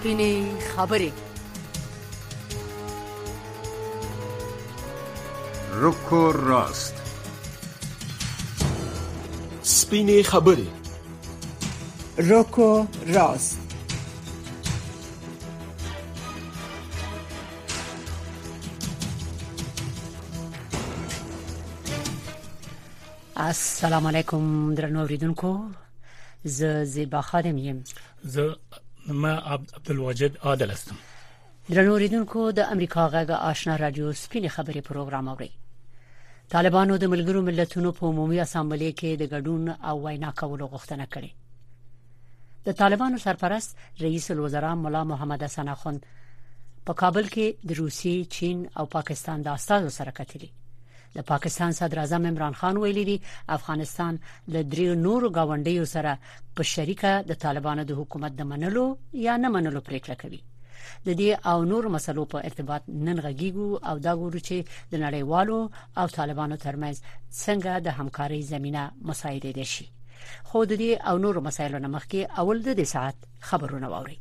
سپینې خبرې. رکو راست. سپینې خبرې. رکو راست. السلام علیکم درنو اوریدونکو، زه زیبا خادم یم. ما عبدالواجد عادل هستم. درنو اوریدونکو، د امریکا غږ آشنا رادیو سپینې خبرې پروګرام اورئ. طالبانو د ملګرو ملتونو په عمومي اسامبلې کې د ګډون او وینا کولو غوښتنه کړې. د طالبانو سرپرست رئیس الوزرا مولا محمد حسن اخوند په کابل کې د روسي، چین او پاکستان د استازو سره کتلي. د پاکستان صدر اعظم عمران خان ویلي دی افغانستان له درې نورو گاونډیو سره په شریکه د طالبانو د حکومت د منلو یا نه منلو پریکړه کوي. د دې او نور مسلو په ارتباط نن غږیږو او دا ګورو چې د نړیوالو او طالبانو ترمنځ څنګه د همکارۍ زمينه مساعده دي شي. خو د دې او نور مسایلو نه مخکې اول د دې ساعت خبرونه واوري.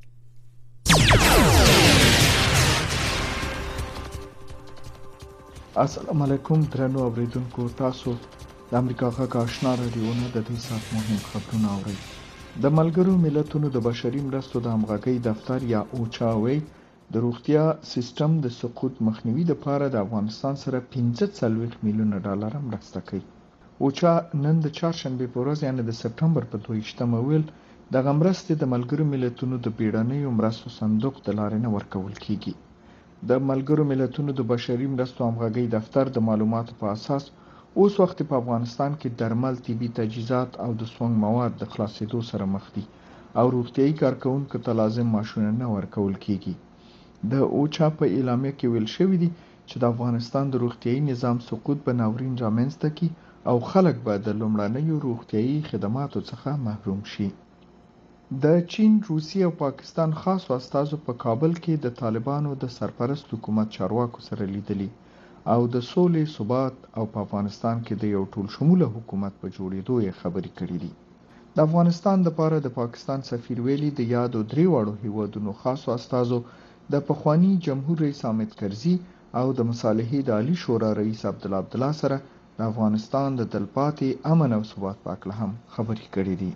السلام علیکم درنو اوریدونکو، تاسو د امریکا غږ آشنا رادیوونه د دې سات مهم خبرونه اورئ. د ملګرو ملتونو د بشري مرستو د همغږۍ دفتر یا اوچاوي د روغتیا سیستم د سقوط مخنیوي لپاره د افغانستان سره 45 میلیون ډالر مرسته کوي. اوچا نن د چهارشنبه په ورځ یعنی د سپتمبر په 22 ویل د مرستې د ملګرو ملتونو د بیړنیو مرستو صندوق د لارې نه ورکول کیږي. د ملګرو ملتونو د بشري مرستو همغږۍ دفتر د معلوماتو په اساس اوس وخت په افغانستان کې درمل، طبي تجهیزات او د سونګ مواد د خلاصېدو سره مخ دي او روغتيایي کارکونکو ته لازم معاشونه نه ورکول کیږي. د اوچا په اعلامیه کې ویل شوی دی چې د افغانستان د روغتيایي نظام سقوط به ناورین رامنځته کړي او خلک به د لومړنیو روغتيایي خدماتو څخه محروم شي. د چین، روسیې او پاکستان خاصو استازو په کابل کې د طالبانو د سرپرست حکومت چارواکو سره لیدلي او د سولې، ثبات او په افغانستان کې د یو ټول شموله حکومت په جوړېدو یې خبرې کړې دي. د افغانستان لپاره د پاکستان سفیر ویلي د یادو درې واړو هیوادونو خاصو استازو د پخوانی جمهور رئیس حامد کرزي او د مصالحې د عالی شورا رئیس عبدالله سره د افغانستان د تلپاتې امن او ثبات په اړه هم خبرې کړې دي.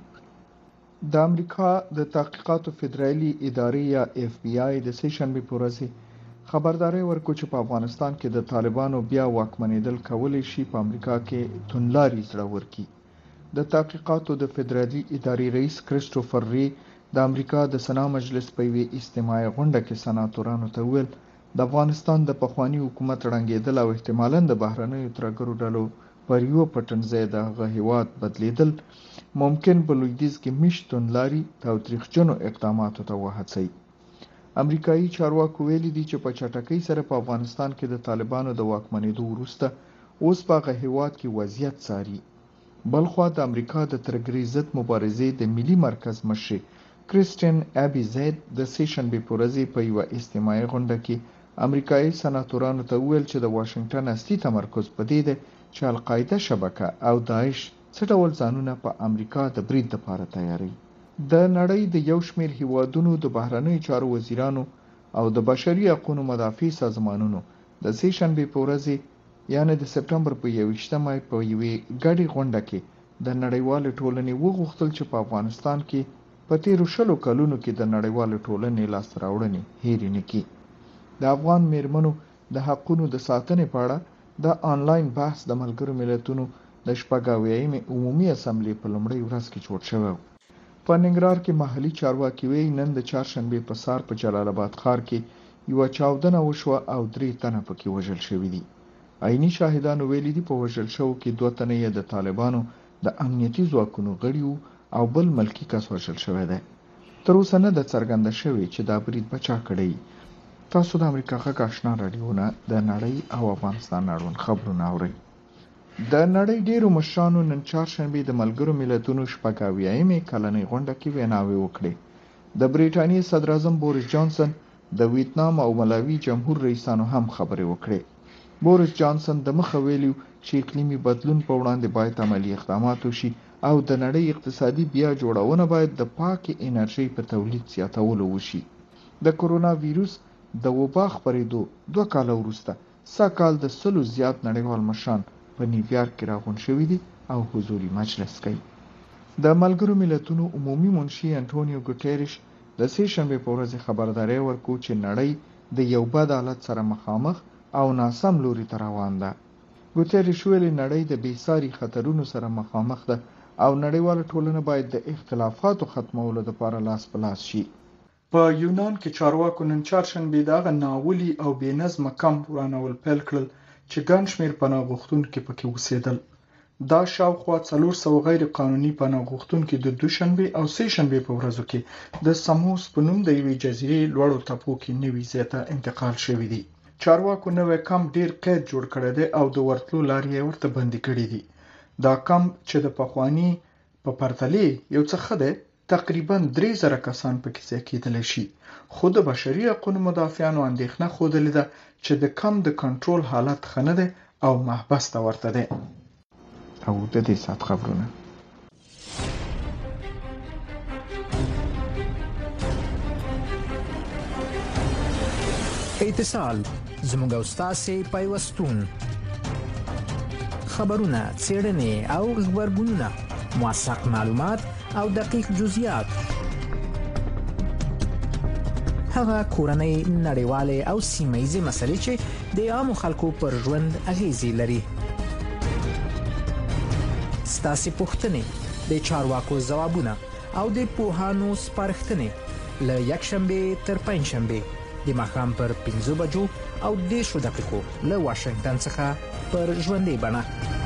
د امریکا د تحقیقاتو فدرالي ادارې یا اف بی آی د سهشنبه په ورځ خبرداري ورکړه چې په افغانستان کې د طالبانو بیا واکمنېدل کولای شي په امریکا کې تونلاري زړه ورکړي. د تحقیقاتو د فدرالي ادارې رئیس کریسټوفر ری د امریکا د سنا مجلس په یوه اجتماعي غونډه کې سناتورانو ته ویل د افغانستان د پخوانی حکومت ړنګېدل او احتمالاً د بهرنیو ترګرو ډلو پر یو پټنځای د هغه هیواد بدلیدل ممکن په لویدیځ کې میشت تونلاري تاوتریخجنو اقداماتو ته وهڅوي. امریکایي چارواکو ویلي دي چې په چټکۍ سره په افغانستان کې د طالبانو د واکمنېدو وروسته اوس په هغه هیواد کې وضعیت څاري. بلخوا د امریکا د ترګرۍ ضد مبارزې د ملي مرکز مشر کریسټین ابي زید د سهشنبه په ورځ په یوه اجتماعي غونډه کې امریکایي سناتورانو ته ویل چې د واشنگټن اصلي تمرکز په دې دی چې القاعده شبکه او داعش څه ډول ځانونه په امریکا د برید لپاره تیاری. د نړۍ د یو شمېر هیوادونو د بهرنیو چارو وزیرانو او د بشري حقوقو مدافع سازمانونو د سهشنبه په ورځ یعنی د سپتمبر په 21مه په یوې ګډې غونډه کې د نړیوال ټولنې وغوښتل چې په افغانستان کې په تیرو 20 کلونو کې د نړیوال ټولنې لاسته راوړنې هېرې نه کړي. د افغان میرمنو د حقوقو د ساتنې په اړه د آنلاین بحث د ملګرو ملتونو د شپږاویایمې عمومي اسامبلې په لومړۍ ورځ کې جوړ شوی. په ننګرهار کې محلي چارواکي وایي نن د چهارشنبه په سهار په جلال آباد ښار کې یوه چاودنه وشوه او 3 تنه پکې وژل شوي دي. عیني شاهدانو ویلي دي په وژل شوو کې 2 تنه یې د طالبانو د امنیتي ځواکونو غړي وو او بل ملکی کس وژل شوی دی. تر اوسه نه ده څرګنده شوې چې دا برید به چا کړی. تاسو د امریکا غږ آشنا رادیوونه د نړۍ او افغانستان اړوند خبرونه اورئ. د نړۍ ډیرو مشرانو نن چهارشنبه د ملګرو ملتونو شپږاویایمې کلنۍ غونډه کې ویناوې وکړې. د بریټانیې صدر اعظم بوریس جانسن د ویتنام او ملاوي جمهور رئیسانو هم خبرې وکړې. بوریس جانسن د مخه ویلي چې اقلیمي بدلون په وړاندې باید عملی اقدامات وشي او د نړۍ اقتصادي بیا جوړونه باید د پاکې انرژۍ په تولید زیاتولو وشي. د کرونا ویروس د وبا خپرېدو 2 کال وروسته ساکال د 100 زیات نړیوال مشران په نیویارک کې راغون شوي دي او حضوري مجلس کوي. د ملګرو ملتونو عمومي منشي انټونیو ګوتيريش د سې شنبې په ورځ خبرداري ورکړه چې نړۍ د یو بد حالت سره مخامخ او ناسم لوري ته روان ده. ګوتيريش ویلي نړۍ د بېساري خطرونو سره مخامخ ده او نړیواله ټولنه باید د اختلافاتو ختمولو لپاره لاس په لاس شي. په یونان کې چارواکو نن چهارشنبې دغه ناولي او بې نظمه کمپ ورانول پیل کړل چې ګڼ شمېر پناه غوښتونکي پکې اوسېدل. دا شاوخوا 400 غیر قانوني پناه غوښتونکي د دوشنبې او سې شنبې په ورځو کې د سموس په نوم د یوې جزیرې لوړو تپو کې نوي ځای ته انتقال شوي دي. چارواکو نوی کمپ ډیر قید جوړ کړی دی او د ورتلو لارې یې ورته بندي کړي دي. دا کمپ چې د پخواني په پرتلې یو څه ښه دی، تقریبا 3000 کسان پکې ځای کېدلی شي، خو د بشري حقوقو مدافعانو اندېښنه ښودلې ده چې د کمپ د کنټرول حالت ښه نه دی او محبس ته ورته دی. او د دې سات خبرونه اتصال زموږ او ستاسو پیوستون، خبرونه، څېړنې او خبرګونونه، موثق معلومات او دقیق جزئیات، هغه کورنۍ، نړیوالې او سیمه‌ییزې مسلې چې د عامو خلکو پر ژوند اغیزې لري. ستاسو پوښتنې، د چارواکو ځوابونه او د پوهانو سپارښتنې له یکشنبه تر پنځشنبه د ماښام پر 5 بجو او 10 دقیقو له واشنگټن څخه پر ژوندۍ بڼه.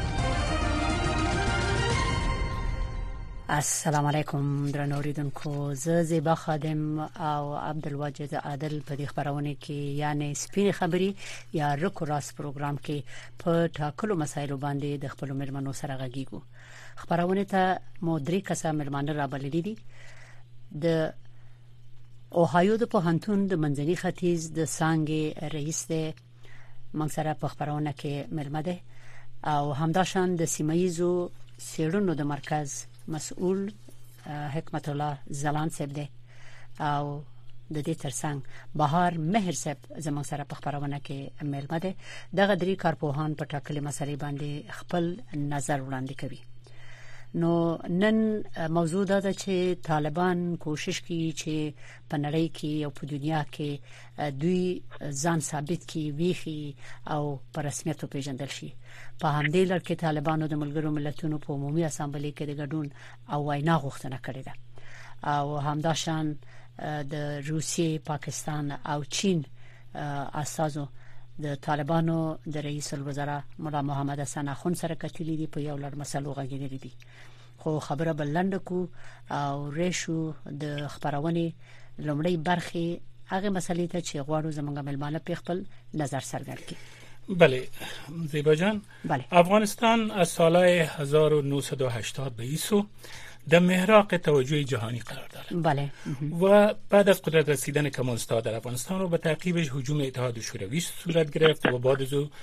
السلام علیکم درنو اوریدونکو، زه زیبا خادم او عبدالواجد عادل په دې خبرونه کې یعنی سپینې خبري یا رکو راست پروګرام کې په ټاکلو مسایلو باندې د خپل مېرمنو سره غږیږو. خبرونه ته مو 3 کسه مېرمنه رابللې دي. د اوهایو د پوهنتون د منځني ختیځ د څانګې رئیس دی، موږ سره په خبرونه کې مېرمنه ده، او همداشان د سیمه‌ییزو څېړنو د مرکز مسؤل حکمت الله زلان صاحب دی، او د دې ترڅنګ بهار مهر صاحب زموږ سره په خبرونه کې مېلمه دی. دغه 3 کارپوهان په ټاکلې مسلې باندې خپل نظر وړاندې کوي. نو نن موضوع ده چې طالبان کوشش کوي چې په نړۍ کې او په دنیا کې دوی ځان ثابت کړي، ویخي او په رسمیت پیژندل شي. په همدې لړ کې طالبانو د ملګرو ملتونو په عمومي اسامبلې کې د ګډون او وینا غوښتنه کړې ده، او همداشان د روسیې، پاکستان او چین اساسو د طالبانو د رئیس الوزرا مولا محمد حسن اخوند سره کتلې دي، په یو لړ مسلو غږیدلې دي. خو خبره بلند کو او ریشو د خبرونه لومړی برخه هغه مسلې ته چې غواړو زمونږ ملمانه په خپل نظر څرګند کړي. بله زیبا جان، بله. افغانستان از سال 1980 به ایسو در محراق توجه جهانی قرار دارد. بله. و بعد از قدرت رسیدن کمونیست‌ها در افغانستان رو به تعقیبش هجوم اتحاد شوروی صورت گرفت و بعد از او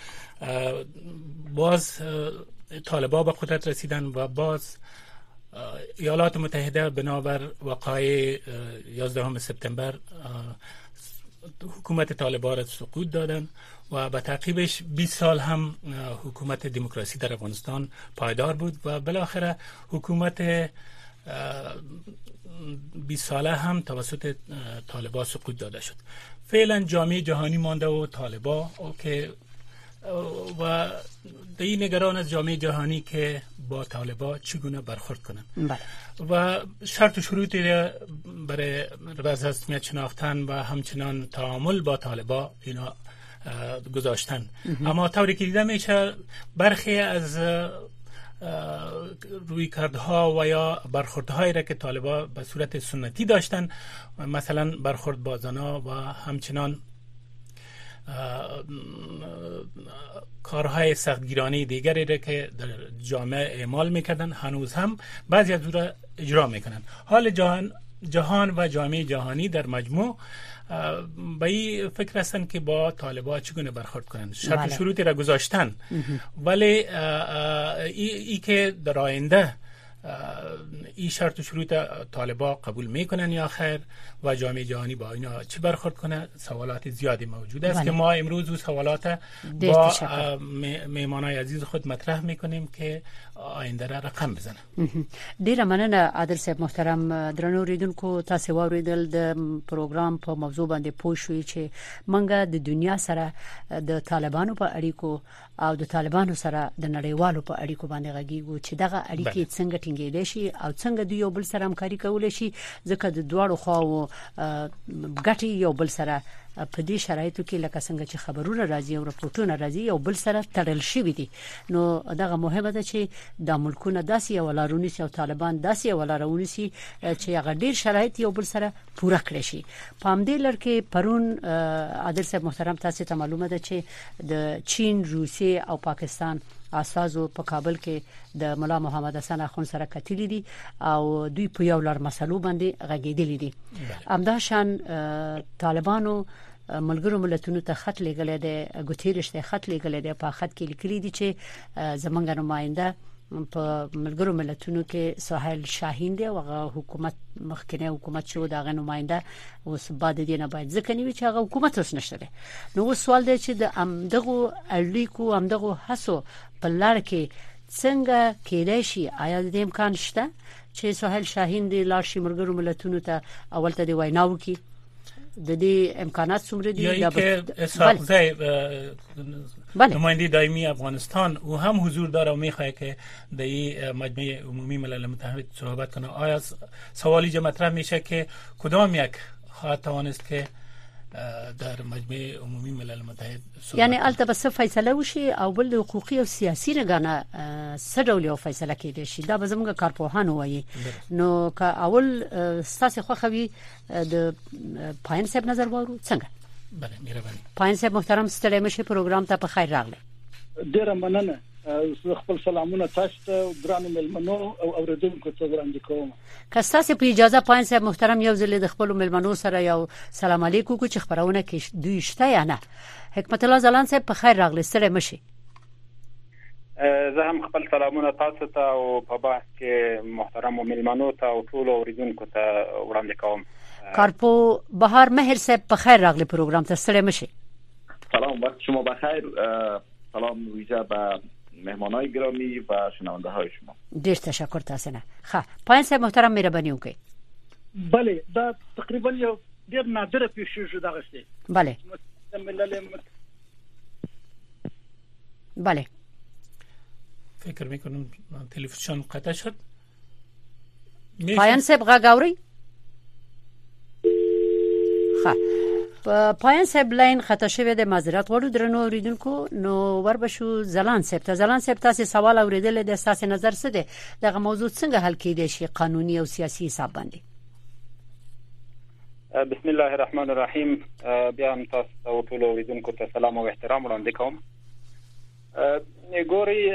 باز طالبان به قدرت رسیدن و باز ایالات متحده بنابر وقایع 11 سپتامبر حکومت طالبان را سقوط دادن و به تعقیبش 20 سال هم حکومت دموکراسی در افغانستان پایدار بود و بالاخره حکومت 20 ساله هم توسط طالبان سقوط داده شد. فعلا جامعه جهانی مانده و طالبان که و این نگران از جامعه جهانی که با طالبان چگونه برخورد کنند و شرط و شروطی برای رسمیت شناختن و همچنان تعامل با طالبان اینا گذاشتن. اما طوری که دیده میشه برخی از رویکردها و یا برخوردهایی را که طالبان به صورت سنتی داشتن، مثلا برخورد با زنا و همچنان کارهای سختگیرانه دیگری را که در جامعه اعمال میکردن هنوز هم بعضی از او را اجرا میکنن. حال جهان و جامعه جهانی در مجموع به این فکر هستن که با طالبان چگونه برخورد کنند. شرط و شروطی را گذاشتن، ولی ای که در آینده این شرط و شروط طالبان قبول میکنن یا خیر و جامعه جهانی با اینا چه برخورد کنه؟ سوالات زیادی موجود است که ما امروز اون سوالات با مهمانای عزیز خود مطرح میکنیم که آینده را رقم بزنه. ډیره مننه عادل صاحب محترم. درنو اوریدونکو تاسو واوریدل د پروګرام په موضوع باندې پوه شوي چې منګه د دنیا سره د طالبانو په اړیکو او د طالبانو سره د نړیوالو په اړیکو باندې غږیږو چې دغه اړیکې څنګه ټینګېدای شي او څنګه دوی یو بل سره همکاري کولای شي، ځکه د دواړو خواو ګټې یو بل سره په دې شرایطو کې لکه څنګه چې خبرونه راځي او راپورټونه راځي یو بل سره تړل شوي دي. نو دغه مهمه ده چې د ملکونو داسې یو لارونی او طالبان داسې یو لارونی چې هغه ډیر شرایط یو بل سره پوره کړی شي. په همدې لړ کې پرون عادل صاحب محترم تاسو ته معلومه ده چې د چین، روسیې او پاکستان اساسو په کابل کې د مولا محمد حسن اخوند سره کتلی دي او دوی په یو لړ مسلو باندې غږیدلی دي. همدا شان طالبانو ملګرو ملتونو ته خط لیږلی دی، ګوتیرش ته خط لیږلی دی، په خط کې لیکلي دي چې زمونږ نماینده په ملګرو ملتونو کې سهیل شاهین دی او هغه حکومت مخکنی حکومت شو دغه نماینده اوس بعد دې نه باید ځکه نیوي چې هغه حکومت اوس نشته دی. نو اوس سوال دی چې د امدغه اړیکو امدغه هڅو په لار کې څنګه کېدای شي؟ آیا د امکان شته چې سهیل شاهین دی لاړ شي ملګرو ملتونو ته اول ته دی وینا وکړي؟ د دې امکانات څومره دي؟ یا که اسحاق زی نماینده دائمی افغانستان او هم حضور داره و میخواه که در این مجمع عمومی ملل متحد صحبت کنه. آیا سوالی جو مطرح میشه که کدام یک خواهد توانست که در مجمع عمومی ملل متحد صحبت یعنی البته بس فیصله وشي او بل حقوقي او سیاسي رګانه سره یو فیصله کېدي شي دا به زموږ کارپوهان وایي. نو که اول ستاسو خو خوي د پاین صاحب نظر وورو څنګه؟ بله مهرباني. پاین صاحب محترم ستړي مشه پروګرام ته په خیر راغله. ډیره مننه. خپل سلامونه تاسو ته ګرانو ملمنو او اوریدونکو ته وړاندې کوم. که تاسو په اجازه پاین صاحب محترم یو ځل د خپل ملمنو سره یو سلام علیکم کو چې خبرونه کې دوی شته یا نه. حکمت الله زلان صاحب په خیر راغله ستړي مشه. زه هم خپل سلامونه تاسو ته او په بحث کې محترم ملمنو ته او ټول اوریدونکو ته وړاندې کوم. کارپو بهار مهر صاحب په خیر راغله پروګرام ته ستړي مشه. سلام وقت شما بخیر. سلام ویژه به مهمانای گرامی و شنونده های شما. ډیر تشکر تاسو نه. ښه پاین صاحب محترم مهرباني وکړئ. بله دا تقریبا یو ډیر نادره پیښه شو دغه څه. بله بله فکر میکنم تلویزیون قطع شد. پاین صاحب غاګاوري. ښه پاین صاحب لاین خطا شوی د معذرت غواړو درنو اوریدونکو. نو وربشو زلان صاحب ته. زلان صاحب تاسو سوال اوریدل د تاسو نظر څه دی؟ دغه موضوع څنګه حل کېدای شي قانوني او سیاسي حساب باندې؟ بسم الله الرحمن الرحیم. بیا هم تاسو او ټول اوریدونکو ته سلام او احترام وړاندې کوم. ګوري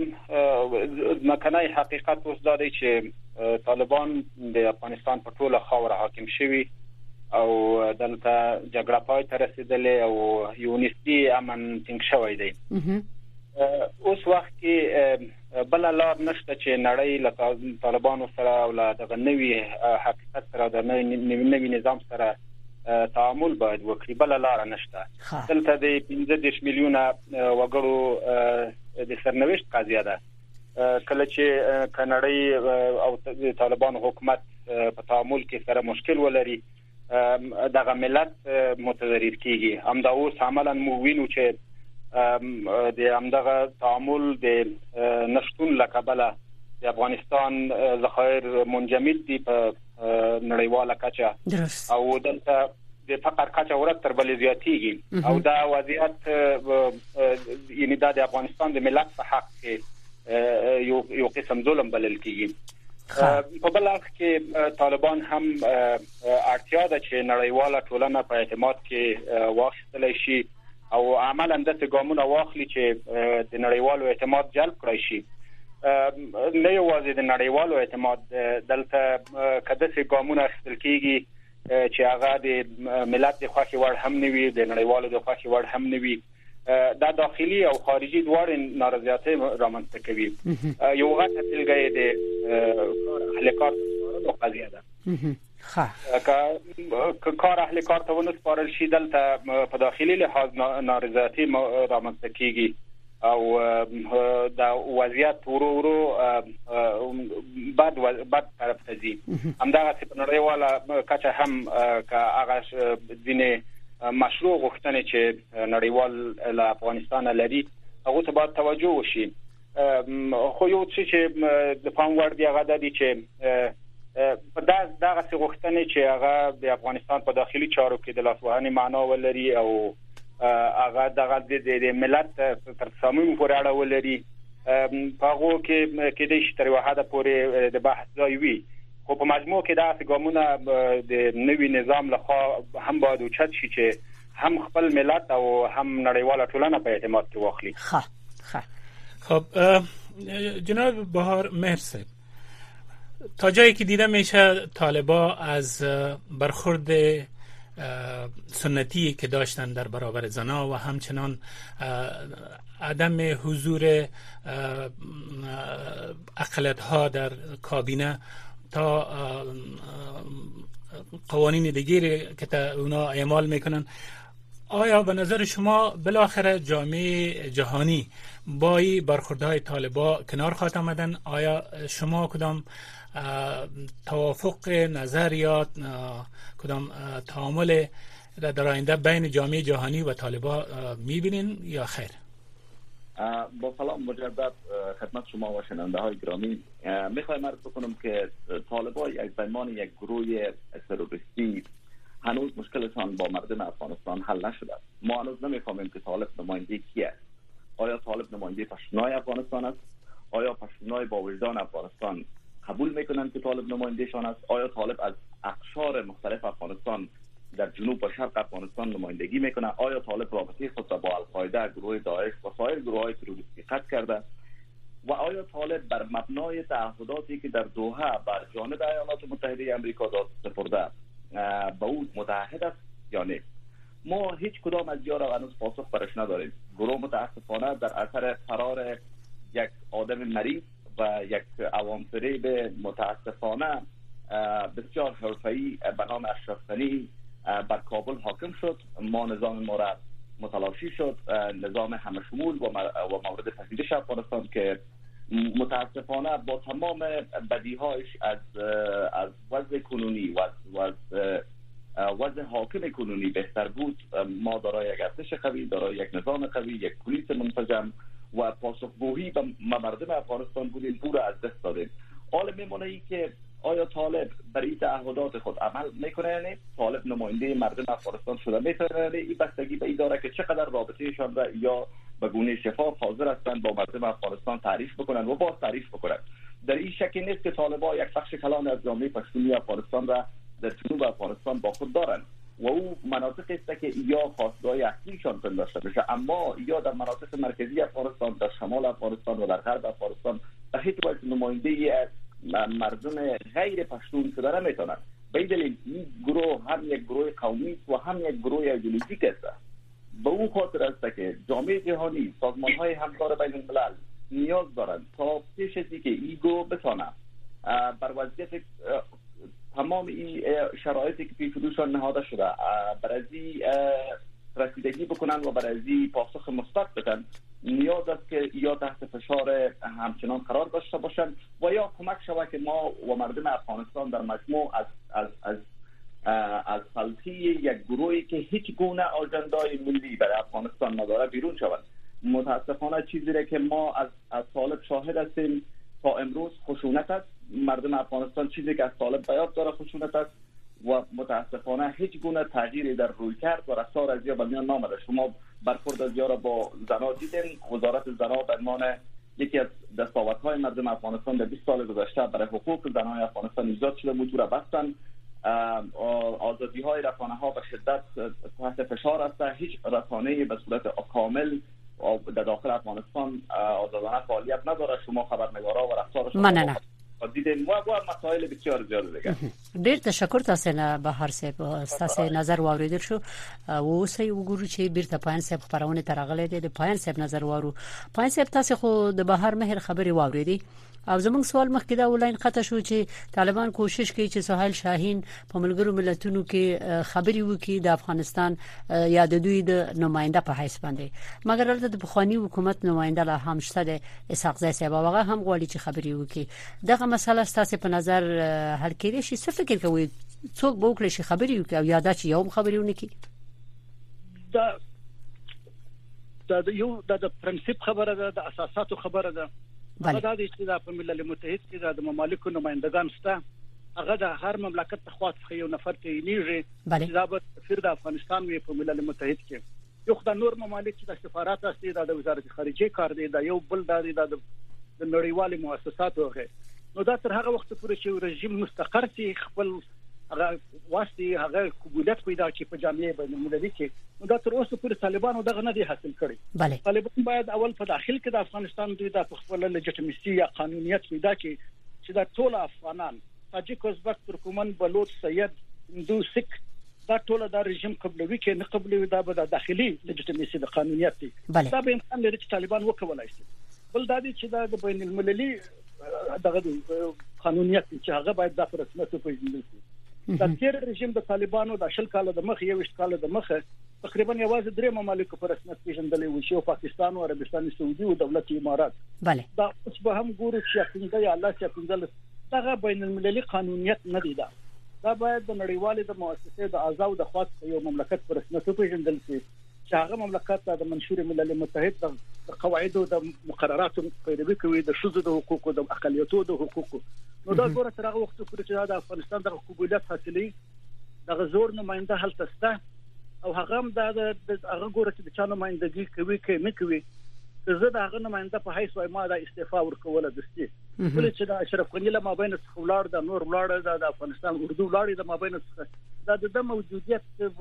مکنای حقیقت اوس دا دی چې طالبان د افغانستان په ټوله خاوره حاکم شوي او دلته جګړه پای ته رسیدلې او یو نسبي امن ټینګ شوی دی. اوس وخت کې بل لار نشته چې نړۍ له طالبانو سره او له دغه نوي حقیقت سره د نوي نظام سره تعامل باید وکړي. بل لار نشته. دلته د 15 میلیونه وګړو د سرنوشت قضیه ده. کله چې کنړی او طالبان حکومت په تعامل کې سره مشکل ولري دغه ملت متضرر کیږي. همدا اوس عملاً مو وینو چې د همدغه تعامل د نشټون لکبله د افغانستان ذخایر منجمد دي په نړیواله کچه او دلته د فقر کچه ورته بل زیاتیږي او دا وضعیت یعنی د افغانستان د ملت په حق کې یو قسم ظلم بلل کیږي. په بل اړخ کې طالبان هم اړتیا ده چې نړیواله ټولنه په اعتماد کې واخیستل شي او عملاً د ګامونه واخلي چې د نړیوالو اعتماد جلب کړی شي. نه یوازې د نړیوالو اعتماد دلته کده چې ګامونه اخیستل کیږي چې هغه د ملت د خوښي وړ هم نه وي، د نړیوالو د خوښي وړ هم نه وي د داخلي او خارجي دوار نارضایت رامنځته کوي. یو غټه تلګي د اهل کار او قضیه ده. که کار اهل کار ته ونه سپارل شي دلته په داخلي لحاظ نارضایت رامنځته کیږي او د وضعیت ورو بد طرف ته ځي. همدغه په نړیواله کچه هم که هغه ځینې مشروع غوښتنې چې نړیوال له افغانستان لري هغه ته باید توجه وشي. خو یو څه چې د پام وړ دی هغه د چې په دغه څه غوښتنې چې هغه د افغانستان په داخلي چارو کې د لاسوهنې معنا ولري او هغه د ملت تر تصمیم پورې اړه ولري، په هغه کې د اشتراک حد پورې د بحث ځای وي. خو په مجموع کې دا څنګه د نوي نظام لخوا هم باید اوچت شي چې هم خپل ملت او هم نړیواله ټولنه په اعتماد کې واخلي. خب جناب بهار مرسی، تا جایی که دیده میشه طالبا از برخورد سنتی که داشتن در برابر زنا و همچنان عدم حضور اقلیت‌ها در کابینه تا قوانین دیگری که اونا اعمال میکنن، آیا به نظر شما بالاخره جامعه جهانی با این برخوردهای طالبا کنار خواهد آمدن؟ آیا شما کدام توافق نظر یا کدام تعامل در آینده بین جامعه جهانی و طالبا میبینین یا خیر؟ با سلام مجدد خدمت شما و شنونده های گرامی. میخوایم عرض بکنم که طالبا یک بینمان یک گروه تروریستی هنوز مشکلشان با مردم افغانستان حل نشده. ما هنوز نمیفهمیم که طالب نماینده کیه. آیا طالب نماینده پشتونای افغانستان است؟ آیا پشتونای با وجدان افغانستان قبول میکنند که طالب نمایندهشان است؟ آیا طالب از اقشار مختلف افغانستان در جنوب و شرق افغانستان نمایندگی میکنه؟ آیا طالب رابطه خود را با القاعده، گروه داعش و سایر گروه‌های تروریستی قطع کرده؟ و آیا طالب بر مبنای تعهداتی که در دوحه بر جانب ایالات متحده آمریکا داد سپرده به او متعهد است یا نه؟ ما هیچ کدام از یا را هنوز پاسخ برش نداریم. گروه متاسفانه در اثر قرار یک آدم مریض و یک عوام‌فریب متاسفانه بسیار حرفه‌ای به نام اشرف غنی بر کابل حاکم شد. ما نظام ما را متلاشی شد، نظام همه شمول و مورد پذیرش افغانستان که متاسفانه با تمام بدیهایش از وضع کنونی و از وضع حاکم کنونی بهتر بود. ما دارای یک ارتش قوی، دارای یک نظام قوی، یک پلیس منسجم و پاسخگویی به مردم افغانستان بودیم، پور از دست دادیم. حال میمونه ای که آیا طالب برای تعهدات خود عمل میکنه یا نه؟ طالب نماینده مردم افغانستان شده میتونه؟ این بستگی به این داره که چقدر رابطهشان را یا به گونه شفاف حاضر هستند با مردم افغانستان تعریف بکنن و باز تعریف بکنن. در این شکی نیست که طالبا یک بخش کلان از جامعه پشتونی افغانستان را در جنوب افغانستان با خود دارند و او مناطقی است که یا خواستگاه اصلیشان پنداشته بشه، اما یا در مناطق مرکزی افغانستان، در شمال افغانستان و در غرب افغانستان به هیچ وجه نماینده مردم غیر پشتون شده نمیتونند. به این دلیل این گروه هم یک گروه قومی و هم یک گروه ایدئولوژیک است. به اون خاطر است که جامعه جهانی، سازمان‌های همکار بین الملل نیاز دارند تا پیش از اینکه این گروه بتونه بر وضعیت تمام این شرایطی که پیش روشان نهاده شده برای رسیدگی بکنن و برای پاسخ مثبت بدن، نیاز است که یا تحت فشار همچنان قرار داشته باشند و یا کمک شود که ما و مردم افغانستان در مجموع از فلسفه یک گروهی که هیچ گونه آژندای ملی برای افغانستان نداره بیرون شوند. متاسفانه چیزی را که ما از طالب شاهد هستیم تا امروز خشونت است. مردم افغانستان چیزی که از طالب بیاد داره خشونت است و متاسفانه هیچ گونه تغییری در روی کرد و رفتار از یا به میان نامده. شما برخورد از یا را با زنا دیدین. وزارت زنا به عنوان یکی از دستاوردهای مردم افغانستان در 20 سال گذشته برای حقوق زنان افغانستان ایجاد شده بود، را بستن. آزادی های رسانه ها به شدت تحت فشار است. هیچ رسانه‌ای به صورت کامل در داخل افغانستان آزادانه فعالیت نداره. شما خبرنگارا و رفتارشان دیدیم و مسائل بسیار زیاد دیگه. ډیر تشکر تاسو نه بهر صاحب، تاسو نظر واوریدل شو او سې وګورو چې بیرته پاین صاحب خبرونه ترغلې دي. د پاین صاحب نظر وارو. پاین صاحب تاسو خو د بهر مهر خبري واوریدي او زموږ سوال مخکې دا ولین قطع شو چې طالبان کوشش کوي چې سهیل شاهین په ملګرو ملتونو کې خبري وکړي د افغانستان یا د دوی د نماینده په حیث باندې، مګر البته د بخوانی حکومت نماینده لا هم شته د اسحاق زی صاحب هغه هم غواړي چې خبري وکړي. دغه مسله ستاسو په نظر حل کېږي شي؟ څه فکر کوي څوک به وکړي چې خبري وکړي او یاده چې یو خبري ونکړي؟ د پرنسپ خبره ده، د اساساتو خبره ده. دا د چې د ملل متحد کې د ممالکو نمائندگان شته، هغه د هر مملکت تخوات څخه یو نفر ته نیږي چې دا به سفیر د افغانستان وي په ملل متحد کې. یو خدای نور ممالک چې د سفارت اساسي د وزارت خارجه کار دی، دا یو بل د نړیوالو مؤسساتو هغه. نو دا تر هغه وخت پورې چې رژیم مستقر شي، خپل هغه واسطي هغه قبولیت پیدا کړي په جامعه بین المللي کې، نو دا تر اوسه پورې طالبانو دغه نه دي حاصل کړي. طالبان باید اول په داخل کې د افغانستان دوی د خپل لجټیمیسي یا قانونیت پیدا کړي چې دا ټول افغانان، تاجک، ازبک، ترکمن، بلوچ، سید، هندو، سیک، دا ټول د رژیم قبلوي کې نه قبلوي، دا به د داخلي لجټیمیسي د قانونیت دي. دا به امکان لري چې طالبان وکولای شي. بل دا دي چې دا د بین المللي دغه قانونیت چې هغه باید د رسمیت په پیژندل شي. د تیر رژیم د طالبانو د 10 کال د مخ 21 کال د مخ تقریبا یوازې 3 ممالک په رسمیت پیژندل وو، چې پاکستان او عربستان سعودي او دولت امارات. دا اوس به هم ګورو چې څنګه یا الله چې څنګه دغه بین المللي قانونیت نه دی. دا باید د نړیوالې د مؤسسې د اعضاء د خاص یو مملکت په رسمیت پیژندل شي چې هغه مملکت د منشور ملل متحد د قواعد او د مقرراتو پیروي کوي، د شذ د حقوقو، د اقلیتونو د حقوقو. نو دا ګوره تر هغه وخت پورې چې د افغانستان د قبولیت حاصلې د زور نماینده هلته سته او هغه هم د هغه ګوره چې د چا نمایندګي کوي کې نه کوي. زه د هغه نماینده په حیث وایم ما د استعفا ورکوله دستي ولې چې د اشرف غنی له مابین څخه ولاړ د نور ولاړ د افغانستان اردو ولاړ د مابین څخه د موجودیت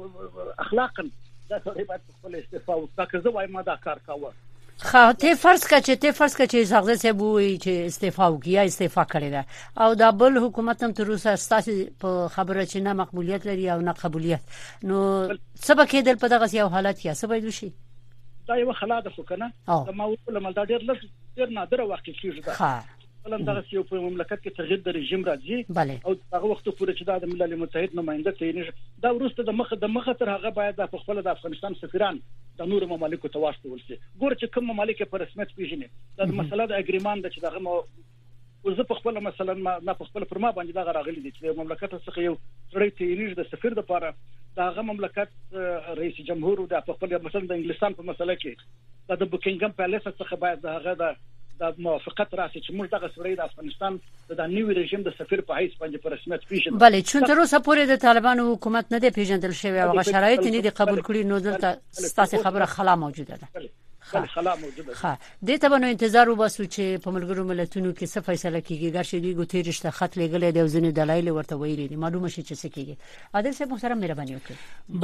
اخلاقا دا سړی باید خپل استعفا وکړي. زه وایم ما دا کار کاوه. ته فرض کړه چې زغزه سه بوي چې استعفا وکړي یا استعفا کړی ده او د بل حکومت هم تر اوسه ستاسو په خبره چې نه مقبولیت لري او نه قبولیت، نو سبا کېدل په دغه یو حالت کې څه باید وشي؟ دا یو خلاده خو کنه د موضوع لمل دا ډیر نادره واقع کیږي. دا ولن دغه یو په مملکت کې تغییر د رژیم راځي او هغه وخت پورې چې د ملل متحد نماینده تعین دا ورسته د مخه تر هغه باید د خپل د افغانستان سفیران د نور ممالکو ته واستول شي. ګور چې کوم ممالک په رسمیت پیژني دا مسله د اګریمان د چې دغه وزه په خپل مثلا نه په خپل پر ما باندې دا راغلي دي چې مملکت څخه یو سړی تعین د سفیر لپاره داغه مملکت رئیس جمهور د خپل مثلا د انګلستان په مسله کې د بوکینګم پیلس څخه باید هغه د موافقت راسي چې موږ دغه سړی د افغانستان د نوي رژیم د سفیر په حیث باندې په رسمیت پیژنو. بله چون تر اوسه پورې د طالبانو حکومت نه دی پیژندل شوی او هغه شرایط نه دي قبول کړي، نو دلته ستاسو خبره خلا موجوده ده. خلا موجوده ده. د ته باندې انتظار وباسو چې په ملګرو ملتونو کې څه فیصله کیږي. ګرځي دی ګوتریش ته خط لګلې د ځینې دلایل ورته ویلي دي، معلومه شي چې څه کیږي. عادل صاحب محترم مهرباني وکړئ.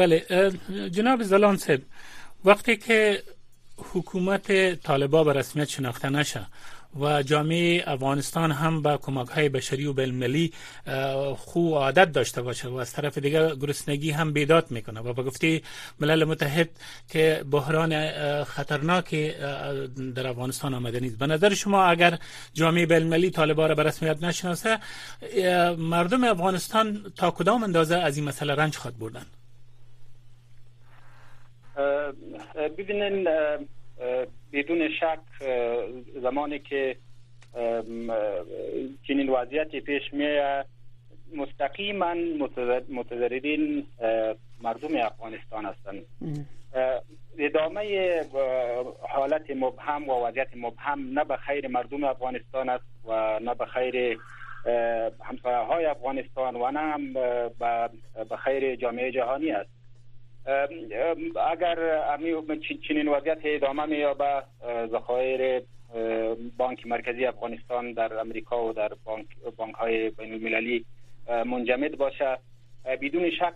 بله جناب زلان صاحب، وقتی که حکومت طالبان به رسمیت شناخته نشه و جامعه افغانستان هم با کمک‌های بشری و بین‌المللی خو عادت داشته باشه و از طرف دیگر گرسنگی هم بیداد میکنه و به گفته ملل متحد که بحران خطرناک در افغانستان آمده نیست، به نظر شما اگر جامعه بین‌المللی طالبان را به رسمیت نشناسه مردم افغانستان تا کدام اندازه از این مسئله رنج خواهد بردن؟ ببینن بدون شک زمانی که چنین وضعیتی پیش میاد مستقیما متضررین مردم افغانستان هستند. ادامه حالت مبهم و وضعیت مبهم نه به خیر مردم افغانستان است و نه به خیر همسایه‌های افغانستان و نه هم به خیر جامعه جهانی است. اگر چنین وضعیت ادامه می‌یابد ذخایر بانک مرکزی افغانستان در امریکا و در بانک‌های بین‌المللی منجمد باشه، بدون شک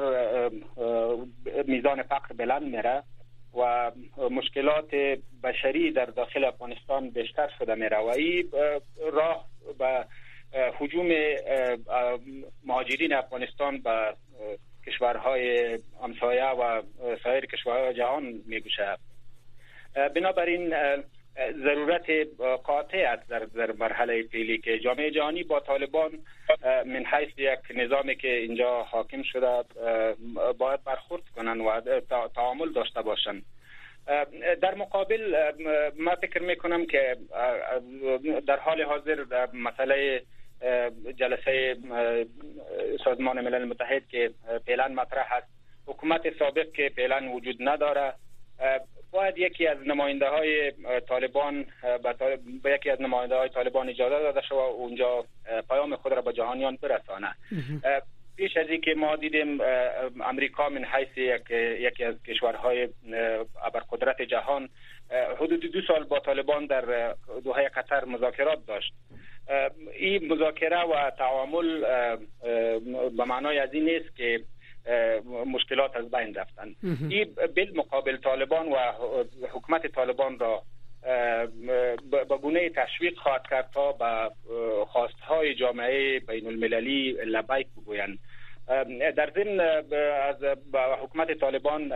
میزان فقر بلند میره و مشکلات بشری در داخل افغانستان بیشتر شده میره و این راه به هجوم مهاجرین افغانستان به کشورهای همسایه و سایر کشورهای جهان میگوشه. بنابراین ضرورت قاطع است در مرحله فعلی که جامعه جهانی با طالبان من حیث یک نظامی که اینجا حاکم شده باید برخورد کنند و تعامل داشته باشند. در مقابل من فکر میکنم که در حال حاضر مسئله جلسه سازمان ملل متحد که فعلا مطرح است، حکومت سابق که فعلا وجود نداره، باید یکی از نماینده های طالبان به یکی از نماینده های طالبان اجازه داده شود و اونجا پیام خود را به جهانیان برسانه. پیش از اینکه ما دیدیم امریکا من حیث یکی از کشورهای ابرقدرت جهان حدود 2 سال با طالبان در دوحه قطر مذاکرات داشت. این مذاکره و تعامل به معنای از این نیست که مشکلات از بین رفتن. این بالمقابل طالبان و حکومت طالبان را به گونه تشویق خواهد کرد تا به خواستهای جامعه بین المللی لبیک بگویند. در ضمن از حکومت طالبان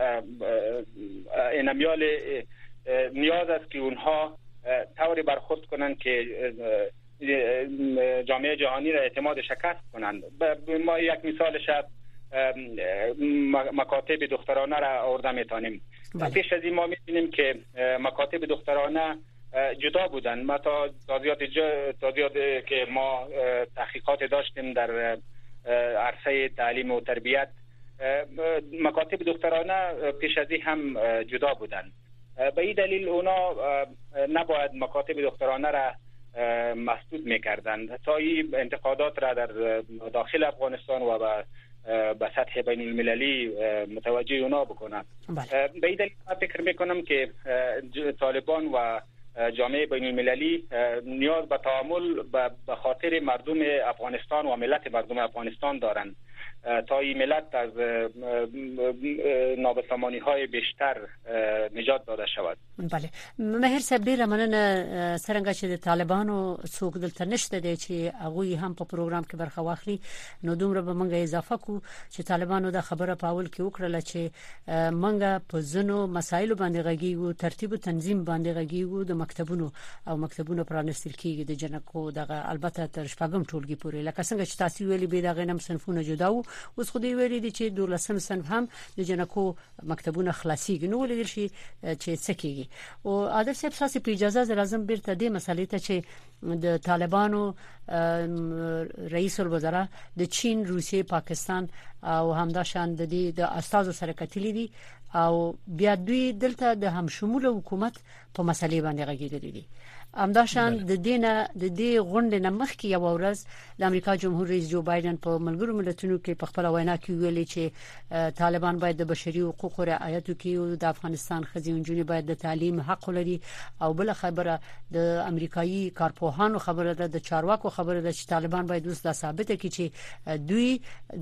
نیاز است که اونها طوری برخورد کنند که جامعه جهانی را اعتماد شکست کنند. ما یک مثالش مکاتب دخترانه را آورده میتونیم. پیش از این ما میبینیم که مکاتب دخترانه جدا بودن. ما تا تازیات که ما تحقیقات داشتیم در عرصه تعلیم و تربیت، مکاتب دخترانه پیش از این هم جدا بودن. به این دلیل اونا نباید مکاتب دخترانه را مسدود میکردند تا این انتقادات را در داخل افغانستان و به سطح بین المللی متوجه اونا بکنند. به این دلیل من فکر میکنم که طالبان و جامعه بین المللی نیاز به تعامل به خاطر مردم افغانستان و ملت مردم افغانستان دارند تا این ملت از نابسامانی های بیشتر نجات داده شود. بله، مهر صاحب ډیره مننه. څرنګه چې د طالبانو څوک دلته نشته دی چې هغه هم په پروګرام کې برخه واخلي، نو دومره به موږ اضافه کو چې طالبانو د خبره پاول کې وکړه چې موږ په ځنو مسایلو باندې غږیږو، ترتیب او تنظیم باندې غږیږو، د مکتبونو پرانستل کیږي د جنکو دغه البته تر شپږم ټولګي پورې، لکه څنګه چې تاسو ویلي به دغه نم صنفونه جدا وو، اوس خو دی ویلي دي چې 12 صنف هم د جنکو مکتبونه خلاصيږي. نو ولې شي چې څه کیږي. او عادل صاحب تاسو په اجازه لازم بیرته د مسلې ته چې د طالبانو رئیس الوزرا د چین، روسیې، پاکستان او همداشان د دې د استازو سره کتلې دي او بیا دوی دلته د هم شمول حکومت په مسلې باندې غږیدلې دي. همداشان د دې غونډې نه مخکې یو ورځ د امریکا جمهور رئیس جو بایدن په ملګرو ملتونو کې په خپل وینا کې ویلي چې طالبان باید د بشري حقوقو رعایت وکړي او د افغانستان ښځې او نجونې باید د تعلیم حق لري. او بل خبره د امریکایي کارپوهانو خبره ده، د چارواکو خبره ده چې طالبان باید اوس دا ثابت کړي چې دوی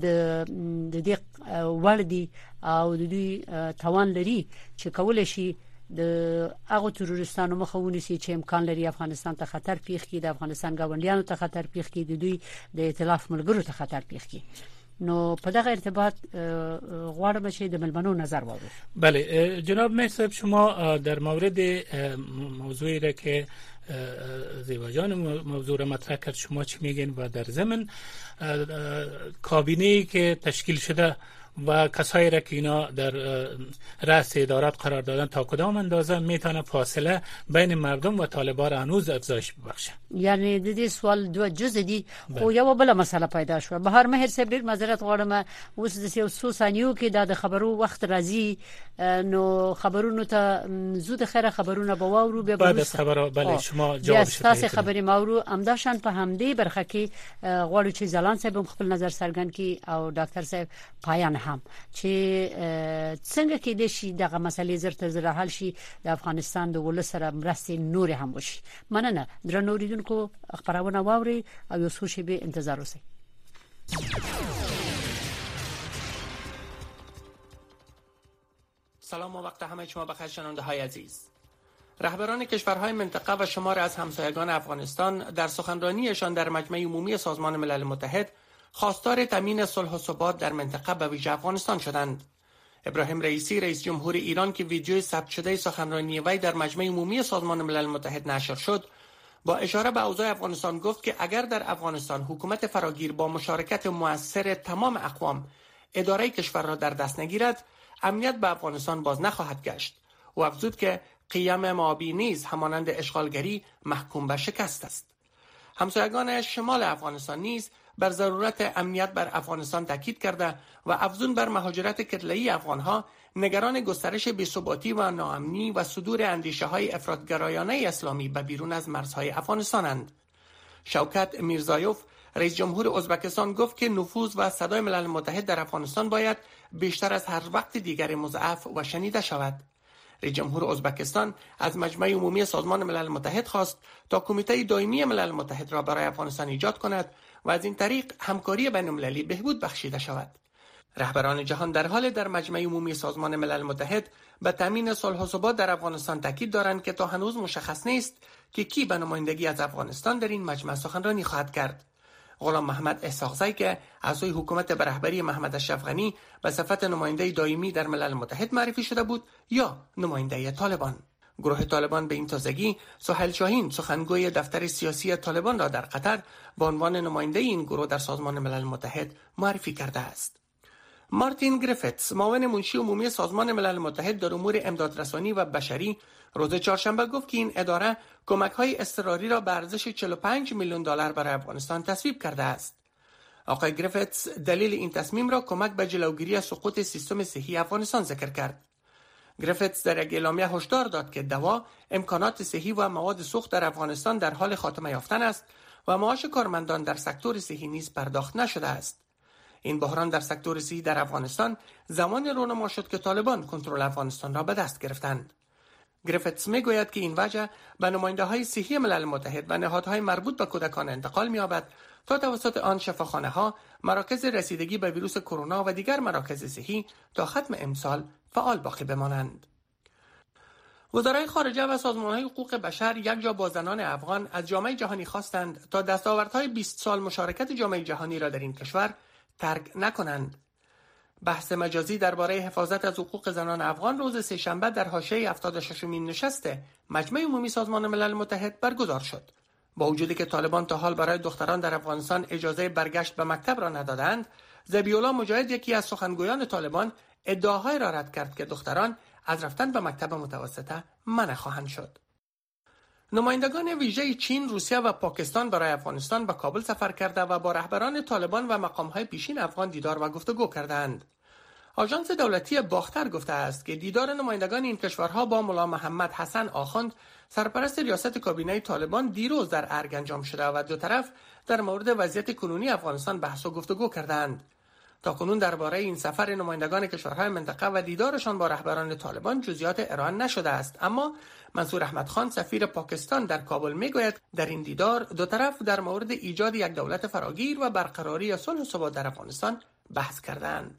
د دې وړ دي او د دوی توان لري چې کولای شي د هغه تروریستانو مخه ونیسي چې امکان لري افغانستان ته خطر پیښ کړي، د افغانستان ګاونډیانو ته خطر پیښ کړي، د دوی د ائتلاف ملګرو ته خطر پیښ کړي. نو په دغه ارتباط غواړم چې د ملمنو نظر واورم. بله جناب مهر، شما در مورد موضوعی را که زیبا جان موضوع را مطرح کرد شما چی میگین و در ضمن کابینه‌ای که تشکیل شده و کسایی را که اینا در رأس ادارات قرار دادن تا کدام اندازه میتونه فاصله بین مردم و طالبان هنوز افزایش ببخشه؟ یعنی د دې سوال دوه جزء دي، خو یو بل مسله پیدا شو. بهر مهر صاحب ډیر معذرت غواړم، اوس د 100 ثانیو کې د خبرو وخت راځي، نو خبرونو ته زود خیره خبرونه به واورو به بعد از خبرو. بله شما جواب شته. تاسو خبرې ماورو امداشان په همدې برخه کې غواړو چې ځلان صاحب خپل نظر څرګند کړي او ډاکټر صاحب پایان هم چې څنګه کې د شي دغه مسلې زرته زره حل شي، د افغانستان د ولس سره مرستې نور هم وشي. مننه درنوریدونکو، خبرونه واوري او یو څه شی به انتظار وسی. سلام و وقت همه شما بخیر شنونده های عزیز. رهبران کشورهای منطقه و شمار از همسایگان افغانستان در سخنرانیشان در مجمع عمومی سازمان ملل متحد خواستار تامین صلح و ثبات در منطقه به ویژه افغانستان شدند. ابراهیم رئیسی رئیس جمهور ایران که ویدیوی ثبت شده سخنرانی وی در مجمع عمومی سازمان ملل متحد نشر شد، با اشاره به اوضاع افغانستان گفت که اگر در افغانستان حکومت فراگیر با مشارکت مؤثر تمام اقوام اداره کشور را در دست نگیرد، امنیت به افغانستان باز نخواهد گشت. و افزود که قیام مابی نیز همانند اشغالگری محکوم به شکست است. همسایگان شمال افغانستان نیز بر ضرورت امنیت بر افغانستان تاکید کرده و افزون بر مهاجرت کتله‌ای افغانها نگران گسترش بی‌ثباتی و ناامنی و صدور اندیشه‌های افراطگرایانه اسلامی به بیرون از مرزهای افغانستانند. شوکت میرزایوف رئیس جمهور ازبکستان گفت که نفوذ و صدای ملل متحد در افغانستان باید بیشتر از هر وقت دیگر مضاعف و شنیده شود. رئیس جمهور ازبکستان از مجمع عمومی سازمان ملل متحد خواست تا کمیته دائمی ملل متحد را برای افغانستان ایجاد کند و از این طریق همکاری بین‌المللی بهبود بخشیده شود. رهبران جهان در حال در مجمع عمومی سازمان ملل متحد به تامین صلح و ثبات در افغانستان تاکید دارند که تا هنوز مشخص نیست که کی به نمایندگی از افغانستان در این مجمع سخنرانی خواهد کرد. غلام محمد اسحاقزی که اعضای حکومت به رهبری محمد اشرف غنی به صفت نماینده دائمی در ملل متحد معرفی شده بود یا نماینده طالبان. گروه طالبان به این تازگی سهیل شاهین سخنگوی دفتر سیاسی طالبان را در قطر به عنوان نماینده این گروه در سازمان ملل متحد معرفی کرده است. مارتین گریفتس معاون منشی عمومی سازمان ملل متحد در امور امدادرسانی و بشری روز چهارشنبه گفت که این اداره کمک‌های اضطراری را به ارزش 45 میلیون دلار برای افغانستان تصویب کرده است. آقای گریفتس دلیل این تصمیم را کمک به جلوگیری از سقوط سیستم صحی افغانستان ذکر کرد. گریفتس در یک اعلامیه هشدار داد که دوا، امکانات صحی و مواد سوخت در افغانستان در حال خاتمه یافتن است و معاش کارمندان در سکتور صحی نیز پرداخت نشده است. این بحران در سکتور صحی در افغانستان زمان رونما شد که طالبان کنترل افغانستان را به دست گرفتند. گریفتس میگوید که این وجه به نماینده‌های صحی ملل متحد و نهادهای مربوط به کودکان انتقال می‌یابد تا توسط آن شفاخانه‌ها، مراکز رسیدگی به ویروس کرونا و دیگر مراکز صحی تا ختم امسال فعال باقی بمانند. وزرای خارجه و سازمان‌های حقوق بشر یک جا با زنان افغان از جامعه جهانی خواستند تا دستاوردهای 20 سال مشارکت جامعه جهانی را در این کشور ترک نکنند. بحث مجازی درباره حفاظت از حقوق زنان افغان روز سه‌شنبه در حاشیه 76مین نشست مجمع عمومی سازمان ملل متحد برگزار شد. با وجودی که طالبان تا حال برای دختران در افغانستان اجازه برگشت به مکتب را ندادند، ذبیح‌الله مجاهد یکی از سخنگویان طالبان ادعاهای را رد کرد که دختران از رفتن به مکتب متوسطه منع خواهند شد. نمایندگان ویژه چین، روسیه و پاکستان برای افغانستان به کابل سفر کرده و با رهبران طالبان و مقام‌های پیشین افغان دیدار و گفتگو کردند. آژانس دولتی باختر گفته است که دیدار نمایندگان این کشورها با ملا محمد حسن آخوند، سرپرست ریاست کابینه طالبان، دیروز در ارگ انجام شده و دو طرف در مورد وضعیت کنونی افغانستان بحث و گفتگو کردند. تاکنون درباره این سفر نمایندگان کشورهای منطقه و دیدارشان با رهبران طالبان جزئیات ارائه نشده است، اما منصور احمد خان سفیر پاکستان در کابل میگوید در این دیدار دو طرف در مورد ایجاد یک دولت فراگیر و برقراری صلح و ثبات در افغانستان بحث کردند.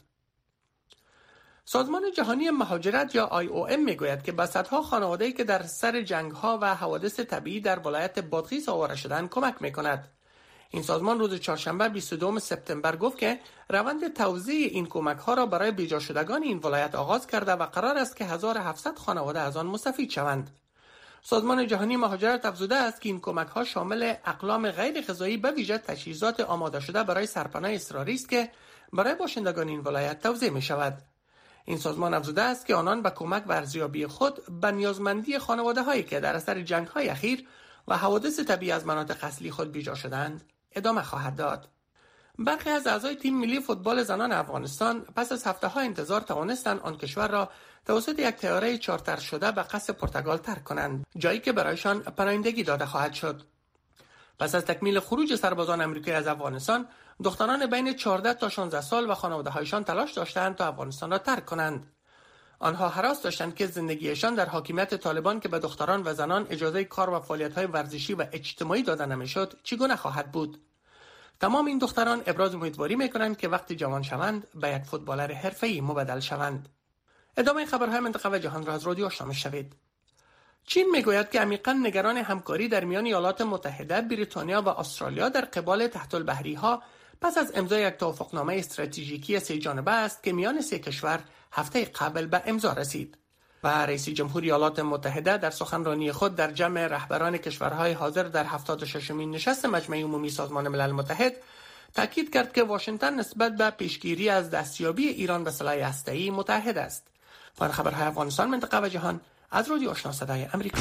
سازمان جهانی مهاجرت یا IOM میگوید که به صدها خانواده‌ای که در سر جنگ‌ها و حوادث طبیعی در ولایت بادغیس آواره شدند کمک میکند. این سازمان روز چهارشنبه 22 سپتامبر گفت که روند توزیع این کمک‌ها را برای بیجا شدگان این ولایت آغاز کرده و قرار است که 1700 خانواده از آن مستفید شوند. سازمان جهانی مهاجرت افزوده است که این کمک‌ها شامل اقلام غیر غذایی به ویژه تجهیزات آماده شده برای سرپناه اضطراری است که برای باشندگان این ولایت توزیع می‌شود. این سازمان افزوده است که آنان به کمک و ارزیابی خود به نیازمندی خانواده‌هایی که در اثر جنگ‌های اخیر و حوادث طبیعی از مناطق اصلی خود بیجا شدند ادامه خواهد داد. برخی از اعضای تیم ملی فوتبال زنان افغانستان پس از هفته‌ها انتظار توانستند آن کشور را توسط یک طیاره چارتر شده به قصد پرتغال ترک کنند، جایی که برایشان پناهندگی داده خواهد شد. پس از تکمیل خروج سربازان آمریکایی از افغانستان، دختران بین 14 تا 16 سال و خانواده‌هایشان تلاش داشتند تا افغانستان را ترک کنند. آنها هراس داشتند که زندگیشان در حاکمیت طالبان که به دختران و زنان اجازه کار و فعالیت‌های ورزشی و اجتماعی داده نمی‌شد چگونه خواهد بود. تمام این دختران ابراز امیدواری می‌کنند که وقتی جوان شوند به یک فوتبالر حرفه‌ای مبدل شوند. ادامه خبرهای منطقه و جهان را از رادیو آشنا می‌شوید. چین میگوید که عمیقاً نگران همکاری در میان ایالات متحده، بریتانیا و استرالیا در قبال تحت البحری‌ها پس از امضای یک توافقنامه استراتژیکی 3 جانبه است که میان 3 کشور هفته قبل به امضا رسید. و رئیس جمهوری ایالات متحده در سخنرانی خود در جمع رهبران کشورهای حاضر در 76مین نشست مجمع عمومی سازمان ملل متحد تاکید کرد که واشنگتن نسبت به پیشگیری از دستیابی ایران به سلاح هسته‌ای متحد است. پایان خبرهای افغانستان، منطقه و جهان از رادیو آشنا صدای امریکا.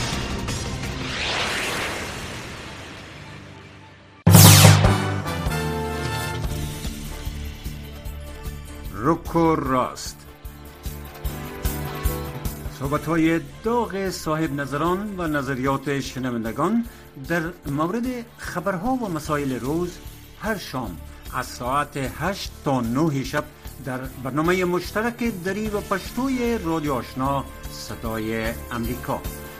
رک و راست، صحبت‌های داغ صاحب نظران و نظریات شنوندگان در مورد خبرها و مسائل روز هر شام از ساعت 8 تا 9 شب در برنامه مشترک دری و پشتوی رادیو آشنا صدای امریکا.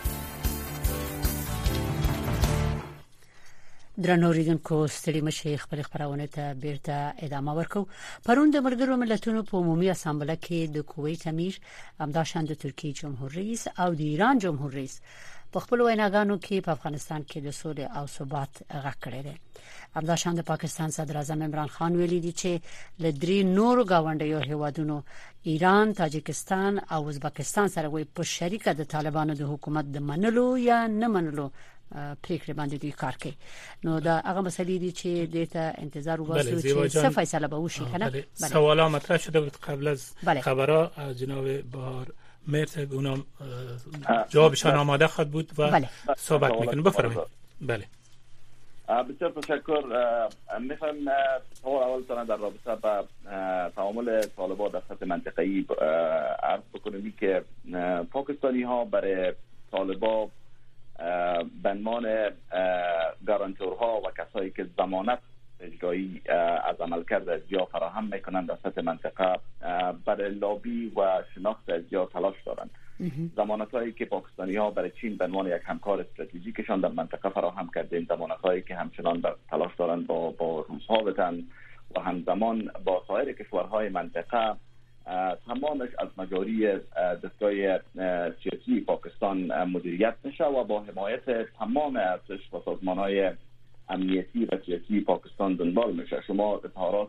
درنو اوریدونکو ستړي مشي خپل خبرونه ته بیرته ادامه ورکو. پرون د ملګرو ملتونو په عمومي اسامبله کې د کویت امیر، همداشان د ترکیې جمهور رئیس او د ایران جمهور رئیس په خپل ویناګانو کې په افغانستان کې د سولې او ثبات غږ کړی دی. همداشان د پاکستان صدر اعظم عمران خان ویلي دی چې له 3 نورو گاونډیو هیوادونو ایران، تاجکستان او ازبکستان سره وي په شریکه د طالبانو د حکومت د منلو یا نه منلو پریکړه باندې دوی کار کوي. نو دا هغه مسلې دي چې دته انتظار وباسو چې څه فیصله به وشي کنه. سوالا مطرح شده بود قبل از خبرها از جناب بهار مرتب، اونم جوابشان آماده خواهد بود و صحبت میکنه. بفرمایید. بله بسیار تشکر. میخوام سوال اول در رابطه با تعامل طالبان در سطح منطقه‌ای عرض بکنم که پاکستانی ها برای طالبان به عنوان گارانتورها و کسایی که ضمانت اجرایی از عملکرد ازیا فراهم میکنند در سطح منطقه برای لابی و شناخت ازیا تلاش دارند. ضمانت هایی که پاکستانی ها برای چین به عنوان یک همکار استراتژیکشان در منطقه فراهم کرده، این ضمانت هایی که همچنان در تلاش دارند با روس‌ها بتن و همزمان با سایر کشورهای منطقه تمامش از مجاری دستگاه سیاسی پاکستان مدیریت میشه و با حمایت تمام ارتش و سازمان‌های امنیتی و سیاسی پاکستان دنبال میشه. شما اظهارات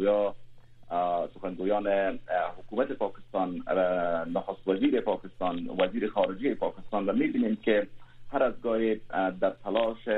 سخنگویان حکومت پاکستان، نخست وزیر پاکستان، وزیر خارجه پاکستان را میبینید که هر از گاهی در تلاش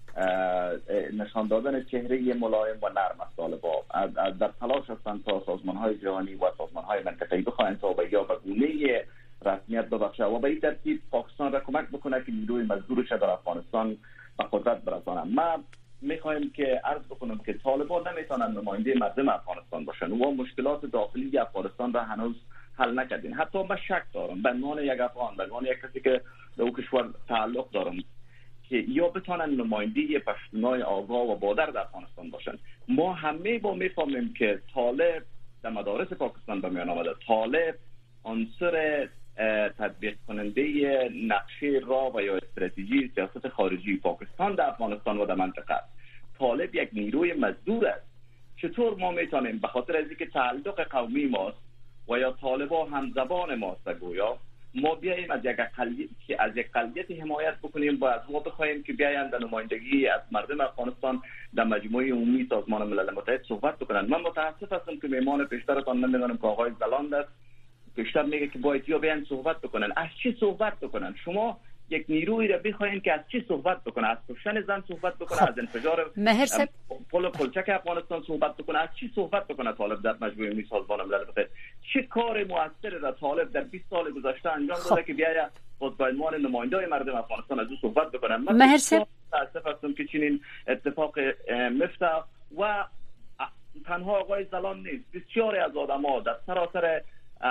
نشان دادن چهره ملایم و نرم از طالبان در تلاش هستند تا سازمان‌های جهانی و سازمان‌های منطقه‌ای بخواهند تا یا به گونه رسمیت ببخشه و به این ترتیب پاکستان را کمک بکنه که نیروی مزدورش در افغانستان به قدرت برسانه. ما میخوایم که عرض بکنم که طالبان نمیتونن نماینده مردم افغانستان باشن و مشکلات داخلی افغانستان را هنوز حل نکردین. حتی من شک دارم به عنوان یک افغان، به عنوان یک کسی که به او کشور تعلق دارم که یا بتونن نماینده پشتونای آگاه و بادر در افغانستان باشن. ما همه با میفهمیم که طالب در مدارس پاکستان به میان آمده. طالب عنصر تطبیق کننده نقشه راه و یا استراتژی سیاست خارجی پاکستان در افغانستان و در منطقه است. طالب یک نیروی مزدور است. چطور ما میتونیم به خاطر از اینکه تعلق قومی ماست و یا طالبان همزبان ماست گویا ما بیاییم از یک اقلیت حمایت بکنیم و از ما بخوایم که بیاین در نمایندگی از مردم افغانستان در مجمع عمومی سازمان ملل متحد صحبت بکنن؟ من متاسف هستم که میهمان پیشترتان نمیدونم که آقای زلاند است، پیشتر میگه که باید یا بیان صحبت بکنن. از چی صحبت بکنن؟ شما یک نیروی را بخواین که از چی صحبت بکنه؟ از کشتن زن صحبت بکنه؟ از انفجار پل پلچک افغانستان صحبت بکنه؟ از چی صحبت بکنه طالب در مجمع عمومی سازمان ملل متحد؟ چه کار موثر را طالب در 20 سال گذشته انجام داده که بیاید خود به عنوان نماینده‌ی مردم افغانستان از او صحبت بکنن؟ من متاسف هستم که چنین اتفاق میفته و تنها آقای زلان نیست، بسیاری از آدم‌ها در سراسر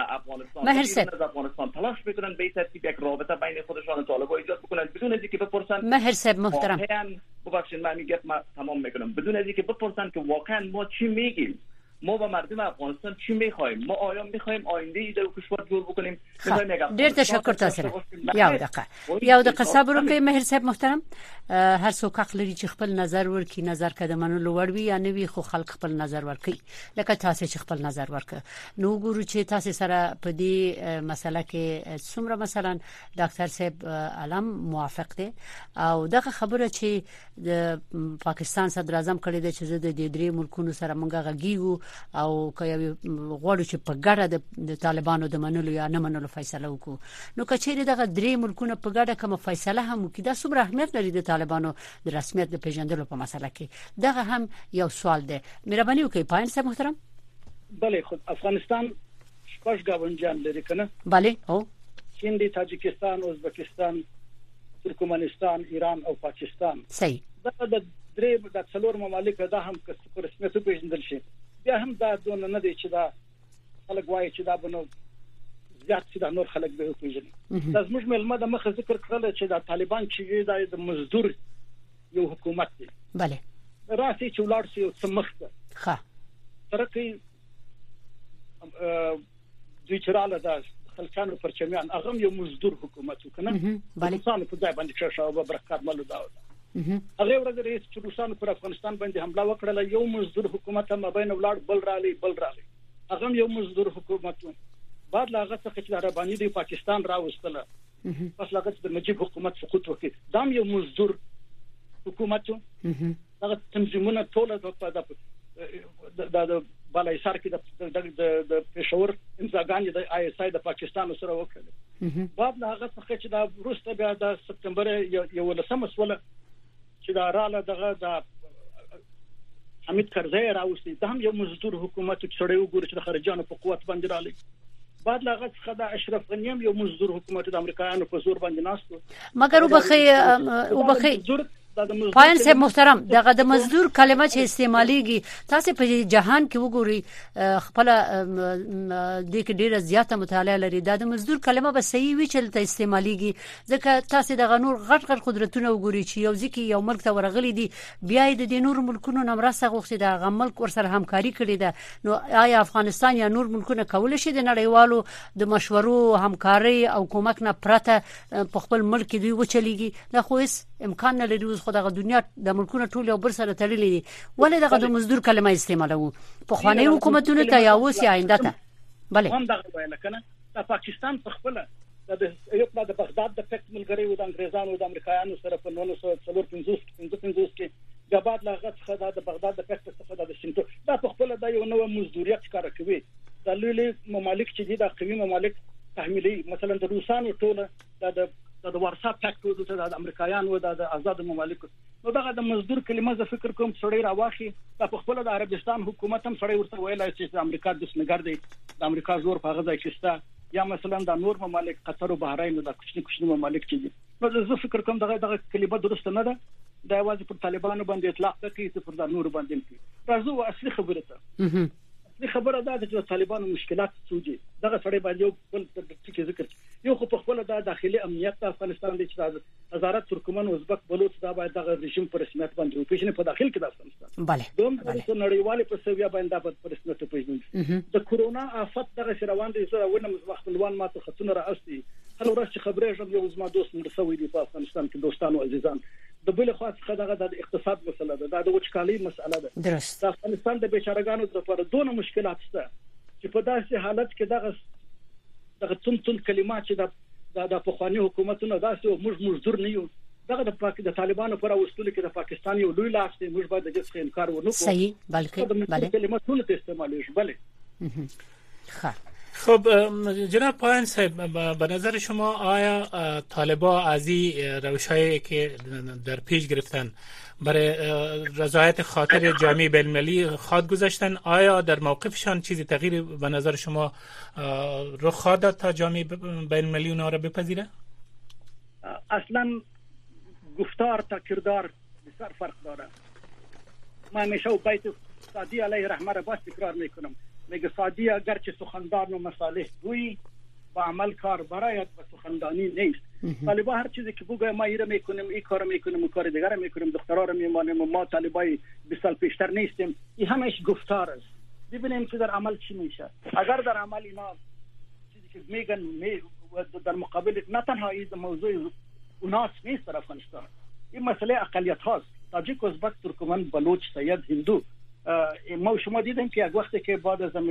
افغانستان تلاش میکنن به این ترتیب یک رابطه بین خودشان و طالبان ایجاد بکنن بدون از اینکه بپرسن مهرسب محترم ببخشید من میگم تمام میکنم بدون از اینکه بپرسن که واقعا ما چی میگیم ما و مردم افغانستان چی میخوایم؟ ما آیا میخوایم آینده ای در کشور جور بکنیم؟ ډیر تشکر تاسو یو دقیقه صبر وکړئ مهر صاحب محترم. هر څوک حق لري چې خپل نظر ورکړي، نظر کده منلو وړ وي یا نه وي، خو خلک خپل نظر ورکړي لکه تاسو چې خپل نظر ورکړ. نو ګورو چې تاسو سره په دې مسله کې څومره مثلا ډاکټر صاحب علم موافق دي او دغه خبره چې د پاکستان صدر اعظم کړی دی چې د دې درې ملکونو سره مونږه غږیږو او کوي غواړو چې په ګډه د طالبانو د منلو یا نه منلو فیصله وکړو. نو کچېری دغه درې ملکونه په ګډه کوم فیصله هم وکړي دا څومره اهمیت لري د طالبانو د رسمیت د پیژندلو په مسله کې؟ دغه هم یو سوال دی. مهرباني وکړئ پاین صاحب محترم. بله خود افغانستان شپږ ګاونډیان لري کنه؟ بله او چین دی، تاجکستان، ازبکستان، ترکمنستان، ایران او پاکستان. صحیح. دا د درې د څلور ممالک دا هم که په رسمیت پیژندل شي بیا هم دا دونه نه دی چې دا خلک وایي چې دا بنو زیات چې دا نور خلک به پیژني. دا زموږ ملما د مخه ذکر کړل چې دا طالبان چې د مزدور یو حکومت دی. بله. راسي چې ولاړ شي او سمخته. ښه. ترکي دوی چراله دا خلکانو پرچمیان هغه یو مزدور حکومت وکنه. بله. انسان په ځای باندې چې شاو برکات مالو دا هغه ورځ رئیس چې روسانو پر افغانستان باندې حمله وکړه یو مزدور حکومت هم بین ولاړ بل رالی هغه یو مزدور حکومت و. بعد لاغه څخه چې عربانی دی پاکستان راوستله پس لاغه د نجیب حکومت سقوط وکړ دا یو مزدور حکومت و. هغه تنظیمونه ټول د بالایسار کې د پېښور انځاګانې د آی اس آی د پاکستان سره وکړل. بعد لاغه څخه چې دا روسته بیا د سپتمبر یو لسمه سوله چې دا رااله دغه د حمید کرزی راوستي دا هم یو مزدور حکومت چې سړی وګوري چې د خارجانو په قوت باندې رالی. بعد لاغه څخه د اشرف غنی هم یو مزدور حکومت د امریکایانو په زور باندې ناستو. مګر وبخي پاین صاحب محترم دغه د مزدور کلمه چې استعماليږي تاسو په جهان کې وګوري خپل د کې ډیره زیاته مطالعه لري د مزدور کلمه به صحیح وي چې ته استعماليږي ځکه تاسو دغه نور غټ قدرتونه وګوري چې یو ځکه یو ملک ته ورغلي دي بیا د نور ملکونو نمرسه غوښتي د ملک ورسره همکاري کړي ده. نو آیا افغانستان یا نور ملکونه کول شي د نړیوالو د مشورو همکاري او کومک نه پرته په خپل ملک دوی وچلیږي؟ دا خو هیڅ امکان نه لري. خو دغه دنیا د ملکونو ټول یو بل سره تړلي دي ولې دغه د مزدور کلمه استعمالوي په خواني حکومتونو ته یا اوس یا آینده ته؟ بله هم دغه ویل کنه د پاکستان په خپل د یو د بغداد د فکت ملګری و د انګریزانو د امریکایانو سره په 1945 کې د بعد لاغت څخه د بغداد د فکت څخه د شینټو دا په خپل د یو نوو مزدوریت کار کوي. د لوی ممالک چې دي د قوي ممالک تحمیلي مثلا د روسانو ټول د ورسا پاکټ د امریکایانو د آزاد ممالک نو دغه د مزدور کلمه ز فکر کوم سړی راواخي د خپل د عربستان حکومت هم سړی ورته ویلای چې د امریکا د سنګر دی د امریکا زور په غزا کې شته یا مثلا د نور ممالک قطر او بحرین د کوچني ممالک چې دي. نو زه فکر کوم دغه کلمه درست نه ده د یوازې پر طالبانو باندې اطلاق کوي چې پر د نور باندې کوي. راځو اصلي خبره ته خبره ده چې طالبانو مشکلات سوجي دغه سړی باندې یو بل څه ذکر یو خو په خپل د داخلي امنیت د افغانستان د وزارت ترکمن ازبک بلوچ دا باید دغه رژیم پر رسمیت باندې وپیژني په داخل کې د افغانستان. بله دوم د نړیوال په سویا باندې په رسمیت وپیژني. د کورونا آفت دغه روان دي زه ونه مخبلوان ماته خطونه راځي هر ورځ چې خبرې ژوند یو زما دوست مرسوي دي په افغانستان کې دوستانو عزیزان د بل خوا څخه دغه د اقتصاد مسله ده د وچکالي مسله ده. درست. د افغانستان د بیچارهګانو لپاره دونه مشکلات شته چې په داسې حالت کې دغه څنټل کلمات چې د پخوانی حکومتونو داسې موږ مزدور نه یو دغه د طالبانو پر اوستلو کې د پاکستان یو لوی لاس دی موږ باید د جس انکار ونه کوو. صحیح بلکې بله کلمات ټول ته استعمالوي. بله خب جناب پایان صاحب به نظر شما آیا طالبان از این روشایی که در پیش گرفتن برای رضایت خاطر جامعه بین المللی خواد گذاشتن آیا در موقفشان چیزی تغییر به نظر شما رخ خواهد داد تا جامعه بین المللی اونها را بپذیره؟ اصلا گفتار تا کردار بسیار فرق داره. من همیشه بیت سعدی علیه رحمه را باز تکرار میکنم میگه سعدی اگر که سخندان و مصالح گویی با عمل کار برایت و سخندانی نیست. طالبا هر چیزی که بگه ما ایره میکنیم این کارو میکنیم اون کار دیگه میکنیم دخترا رو میمانیم و ما طالبای 20 سال پیشتر نیستیم این همش گفتار است. ببینیم که در عمل چی میشه. اگر در عمل اینا چیزی که میگن در مقابل نه تنها این موضوع اوناس نیست در افغانستان، این مسئله اقلیت هاست، تاجیک، ازبک، ترکمن، بلوچ، سید، هندو. ما شما دیدیم که یک وقتی که بعد از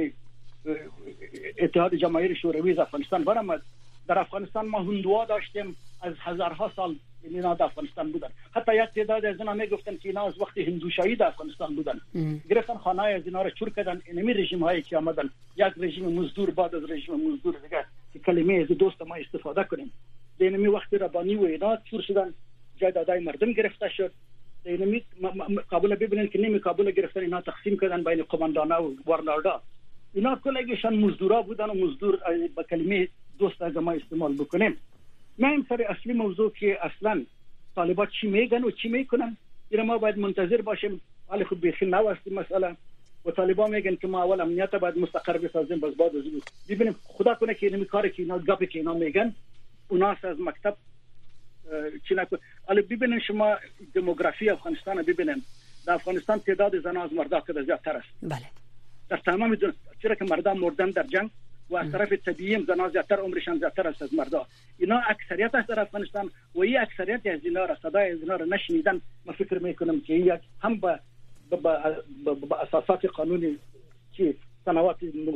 اتحاد جماهیر شوروی از افغانستان برآمد، در افغانستان ما هندوها داشتیم از هزارها سال اینا در افغانستان بودن. حتی یک تعداد از اینا میگفتن که اینا از وقت هندوشاهی در افغانستان بودن، گرفتن خانه از اینا را چور کردن. اینمی رژیم هایی که آمدن، یک رژیم مزدور بعد از رژیم مزدور دیگه که کلمه از دوست ما استفاده کنیم، اینمی وقتی ربانی و اینا چور شدن، جایدادهای مردم گرفته شد. اینمی کابل ببینن که نیمه کابل گرفتن، اینا تقسیم کردن بین قماندانا و وارلاردا. اینا کلگیشان مزدورا بودن و مزدور با کلمه دوست از ما استعمال بکنیم. من سر اصلی موضوع که اصلا طالبان چی میگن و چی میکنن اینا ما باید منتظر باشیم. ولی خود بیخی نواستی مسئله و طالبان میگن که ما اول امنیت باید مستقر بسازیم، بس بعد از اون ببینیم. خدا کنه که اینمی کاری که اینا گپی که اینا میگن اوناس از مکتب چی نکنه. ولی ببینین شما دموگرافی افغانستان ببینین، در افغانستان تعداد زنان از مردا که زیادتر است. بله. در تمام چرا که مردان مردن در جنگ و از طرف طبیعی زنان زیادتر عمرشان زیادتر است از مردا. اینا اکثریت است در افغانستان و این اکثریت از اینا را صدای از اینا را نشنیدن. من فکر میکنم که یک هم با اساسات قانونی که سنوات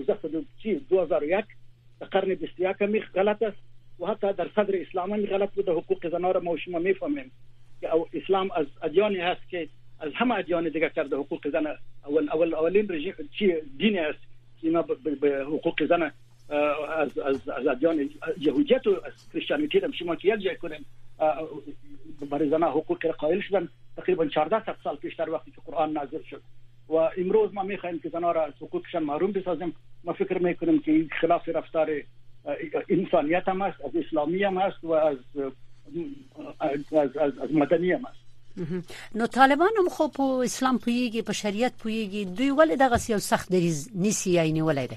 2001 در قرن 21 می غلط است و حتی در صدر اسلام می غلط بود. حقوق زنان را ما شما میفهمیم که اسلام از ادیانی هست که از همه ادیان دیگه کرده حقوق زن اولین رژیم چی دینی است که اینا به حقوق زن از ادیان یهودیت و از کریستیانیتی هم شما که یک جای کنیم برای زنان حقوق قائل شدن تقریبا 1400 سال پیشتر وقتی که قرآن نازل شد و امروز ما میخوایم که زنان را از حقوقشان محروم بسازیم. ما فکر میکنیم که این خلاف رفتار انسانیت هم است، از اسلامی هم است و از مدنی هم است. نو طالبان هم خو په اسلام پویږي، په شریعت پویږي، دوی ولې دغه یو سخت دریز نیسی عیني ولې ده؟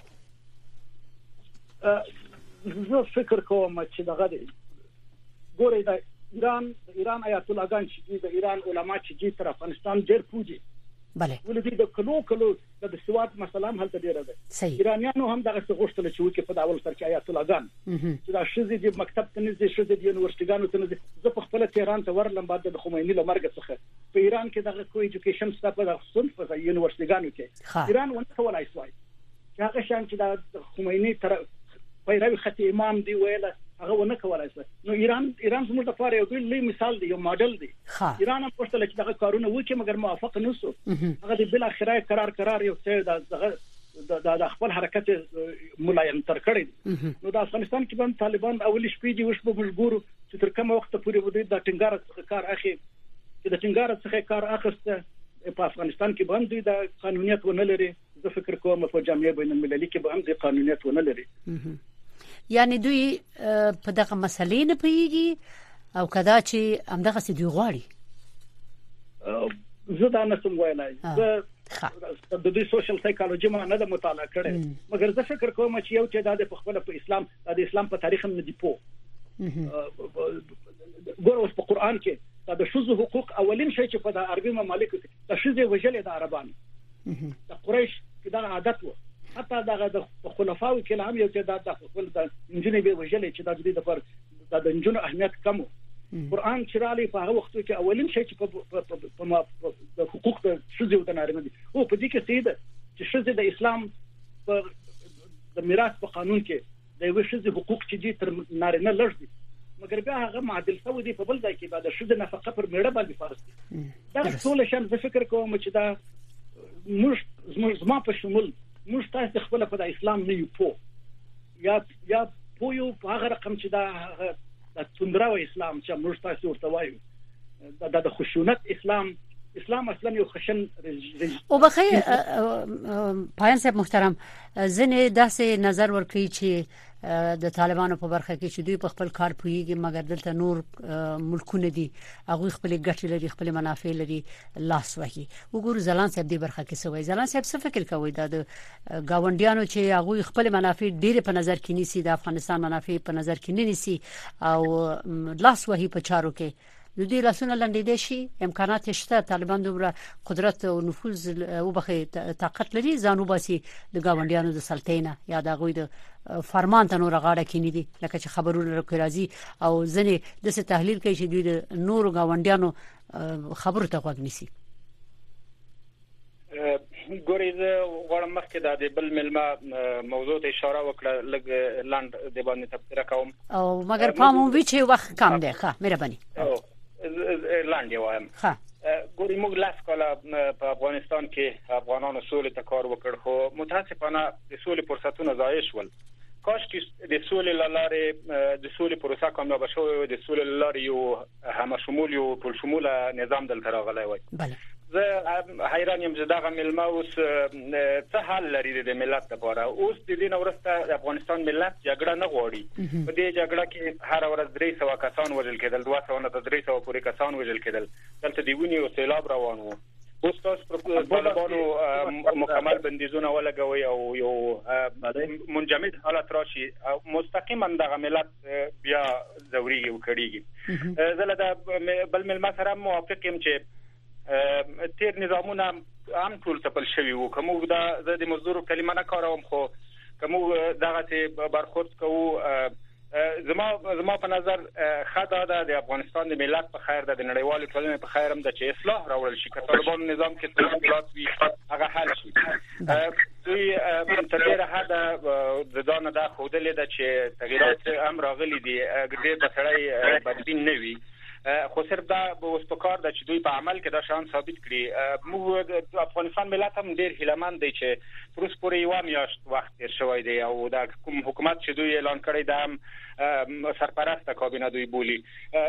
زه فکر کوم چې دغه ګورې د ایران آیت الله ګان چې د ایران علما چې تر افغانستان ډېر پوجي. بله. ولې د کلو د سواد مثلا هم هلته ډیره ده. ایرانیانو هم دغه څه غوښتل چې وکړي په داول سر کې آیت الله ګان چې دا شذې د مکتب ته نږدې شذې د یونیورسيټګانو ته نږدې. زه په خپل تهران ته ورلم بعد د خمیني له مرګ څخه په ایران کې دغه کوئی ایجوکیشن سټاپ د صنف په یونیورسيټګانو کې ایران ونه کولای شوی چې هغه شان چې د خمیني تر پیروي خط امام دی ویله هغه ونه کولای شي. نو ایران زموږ لپاره یو لوی مثال دی، یو ماډل دی. ایران هم پښتل چې دغه کارونه وکړي مګر موافق نه شو. هغه د بل اخره قرار یو څه د خپل حرکت ملایم تر کړی. نو د افغانستان کې باندې طالبان اولی شپې دی وښ په ملګرو چې تر کومه وخت پورې ودی د ټنګار څخه کار اخی چې د ټنګار څخه کار اخسته په افغانستان کې باندې د قانونیت ونه لري. زه فکر کوم په جامعه بین المللي کې به هم د قانونیت ونه لري. یعنی دوی په دغه مسلې نه پیږي او کدا چې همدغه سي دوی غواړي. زه دا نسم ویلای. د دې سوشل سایکالوجي ما نه د مطالعه کړې مګر زه فکر کوم چې یو چې د خپل په اسلام د اسلام په تاریخ نه دی پوه. ګور اوس په قران کې د شذ حقوق اولین شی چې په د عربي ممالکو کې د شذ وجلې د عربان د قریش کې دا عادت و. حتی دغه د خلفاو کې هم یو چې د خپل د انجنې به وجلې چې د دې د پر د انجنې اهمیت کم. قرآن چې رالی په هغه وخت کې اولین شی چې په حقوق د شذ او د نارینه دي او په دې کې سیده چې شذ د اسلام په د میراث په قانون کې د یو شذ حقوق چې دي تر نارینه لږ دي مګر بیا هغه معادل سوي دي په بل ځای کې بعد شذ نفقه پر میړه باندې فرض دي. دا ټول شان زه فکر کوم چې دا موږ په شمول موږ تاسو خپل په اسلام نه یو پو یا پویو په هغه رقم چې دا د توندرا و اسلام چې موږ تاسو ورته وایو د خشونت اسلام اصلا یو خشن او بخیر پایان صاحب محترم زنه داسې نظر ورکړي چې د طالبانو په برخه کې چې دوی په خپل کار پویږي مګر دلته نور ملکونه دي هغه خپل ګټې لري خپل منافع لري لاس وهي. وګورو زلان صاحب دې برخه کې سوي. زلان صاحب څه فکر کوي د گاونډیانو چې هغه خپل منافع ډېر په نظر کې نیسي د افغانستان منافع په نظر کې نه نیسي او لاس وهي په چارو کې د دې لاسونه لنډېدې شي امکانات شته طالبان دومره قدرت او نفوذ او بخې طاقت لري ځانو باسي د گاونډیانو د سلطنه یا د غوي د فرمان ته نور غاړه کینی دي لکه چې خبرونه راځي او ځنې د څه تحلیل کوي چې دوی د نور گاونډیانو خبرو ته غوږ نیسي. ګورې زه غواړم مخکې د بل ملما موضوع ته اشاره وکړه لږ لاند د باندې تفسیر کوم او مګر پامو وی چې وخت کم دی. ښه مهرباني لاند وایم. ګورې موږ لاس کاله په افغانستان کې افغانانو سولې ته کار وکړ خو متاسفانه د سولې فرصتونه ضایع شول. کاش چې د سولې لاره د سولې پروسه کامیاب شوه د سولې لاره یو هم شمول یو ټول شموله نظام دلته راغلی وای. زه حیران یم چې دغه ملما اوس څه حل لري د ملت لپاره. اوس د دې نورسته افغانستان ملت جګړه نه غواړي. په دې جګړه کې هر ورځ 300 کسان وژل کېدل 200 نه 300 پورې کسان وژل کېدل. دلته دیونی او سیلاب روان وو. اوس تاسو پر طالبانو مکمل بندیزونه ولګوي او یو منجمد حالت راشي مستقیما دغه ملت بیا زوري او کړيږي. زله د بل ملما سره موافق یم چې تیر نظامونه هم ټول تپل شوی وو. کوم د مزدور کلمه نه کاروم خو کوم دغه ته برخورد کوو زما په نظر خدا د افغانستان د ملت په خیر د نړیوال ټولنې په خیر هم د چې اصلاح راوړل شي. طالبان نظام کې تغیرات وي هغه حل شي. دوی تر ډیره حد د ځان د خودلې د چې تغیرات هم راغلي دي ګډه بسړی بدبین نه وي خو صرف دا اوس په کار د چې دوی په عمل کې دا شان ثابت کړي. موږ د افغانستان ملت هم ډیر هیلمن دی چې پروس پورې یو میاشت وخت تیر شوی دی او دا کوم حکومت چې دوی اعلان کړی دا هم سرپرسته کابینه دوی بولی.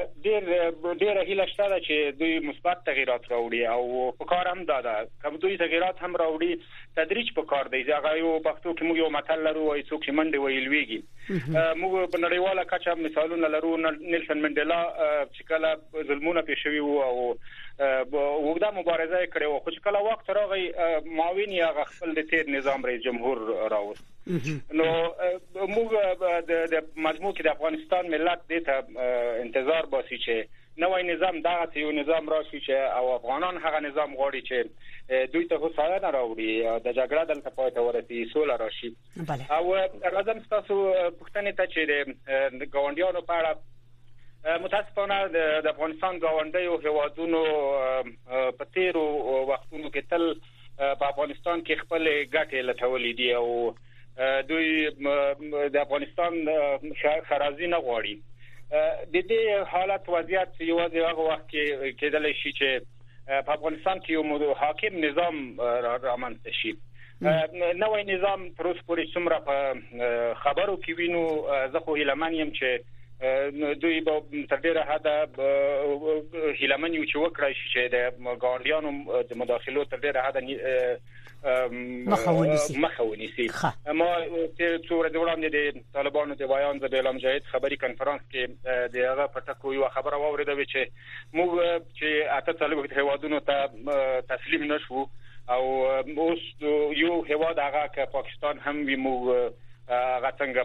ډیر هیله شته چې دوی مثبت تغیرات راوړي او په کار هم دا کوم دوی تغیرات هم راوړي تدریج په کار دی. هغه یو پښتو کې موږ یو متل لرو وایي څوک چې منډه ویل ویږي. موږ په نړیواله کچه مثالونه لرو. نیلسن منډیلا چې کله ظلمونه پیښوي او وګړه مبارزه کړې او خو چې کله وخت راغی معاون یې هغه خپل د تیر نظام رئیس جمهور راوست. نو موږ د مجموع کې د افغانستان ملت دې ته انتظار باسي چې نوې نظام دغه یو نظام راشي چې او افغانان هغه نظام غواړي چې دوی ته هوساینه راوړي د جګړه دلته پای ته ورسي سوله راشي. او راځم تاسو پوښتنه ته چې د ګاونډیانو په اړه متاسفانه د افغانستان ګاونډیو هیوادونو په تیرو وختونو کې تل په افغانستان کې خپل ګټې لټولې دي او دوی د افغانستان خرازي نه غواړي. د دې حالت وضعیت یوازې هغه وخت کې کېدلی شي چې په افغانستان کې یو حاکم نظام رامنځته شي. نوې نظام تر اوسه پورې څومره په خبرو کې وینو زه خو هیلمن یم چې دوی به تر ډیره حده هیلمن یو چې وکړای شي چې د ګاونډیانو د مداخلو تر ډیره حده مخاونيسي. ما څو ورځې وړاندې د طالبانو د بیان زبیلا مجاهد خبري کانفرنس کې د هغه پټکو یو خبره واوریده چې موږ چې اته طالب هیوادونو ته تسلیم نشو او اوس یو هیواد هغه که پاکستان هم وي موږ هغه څنګه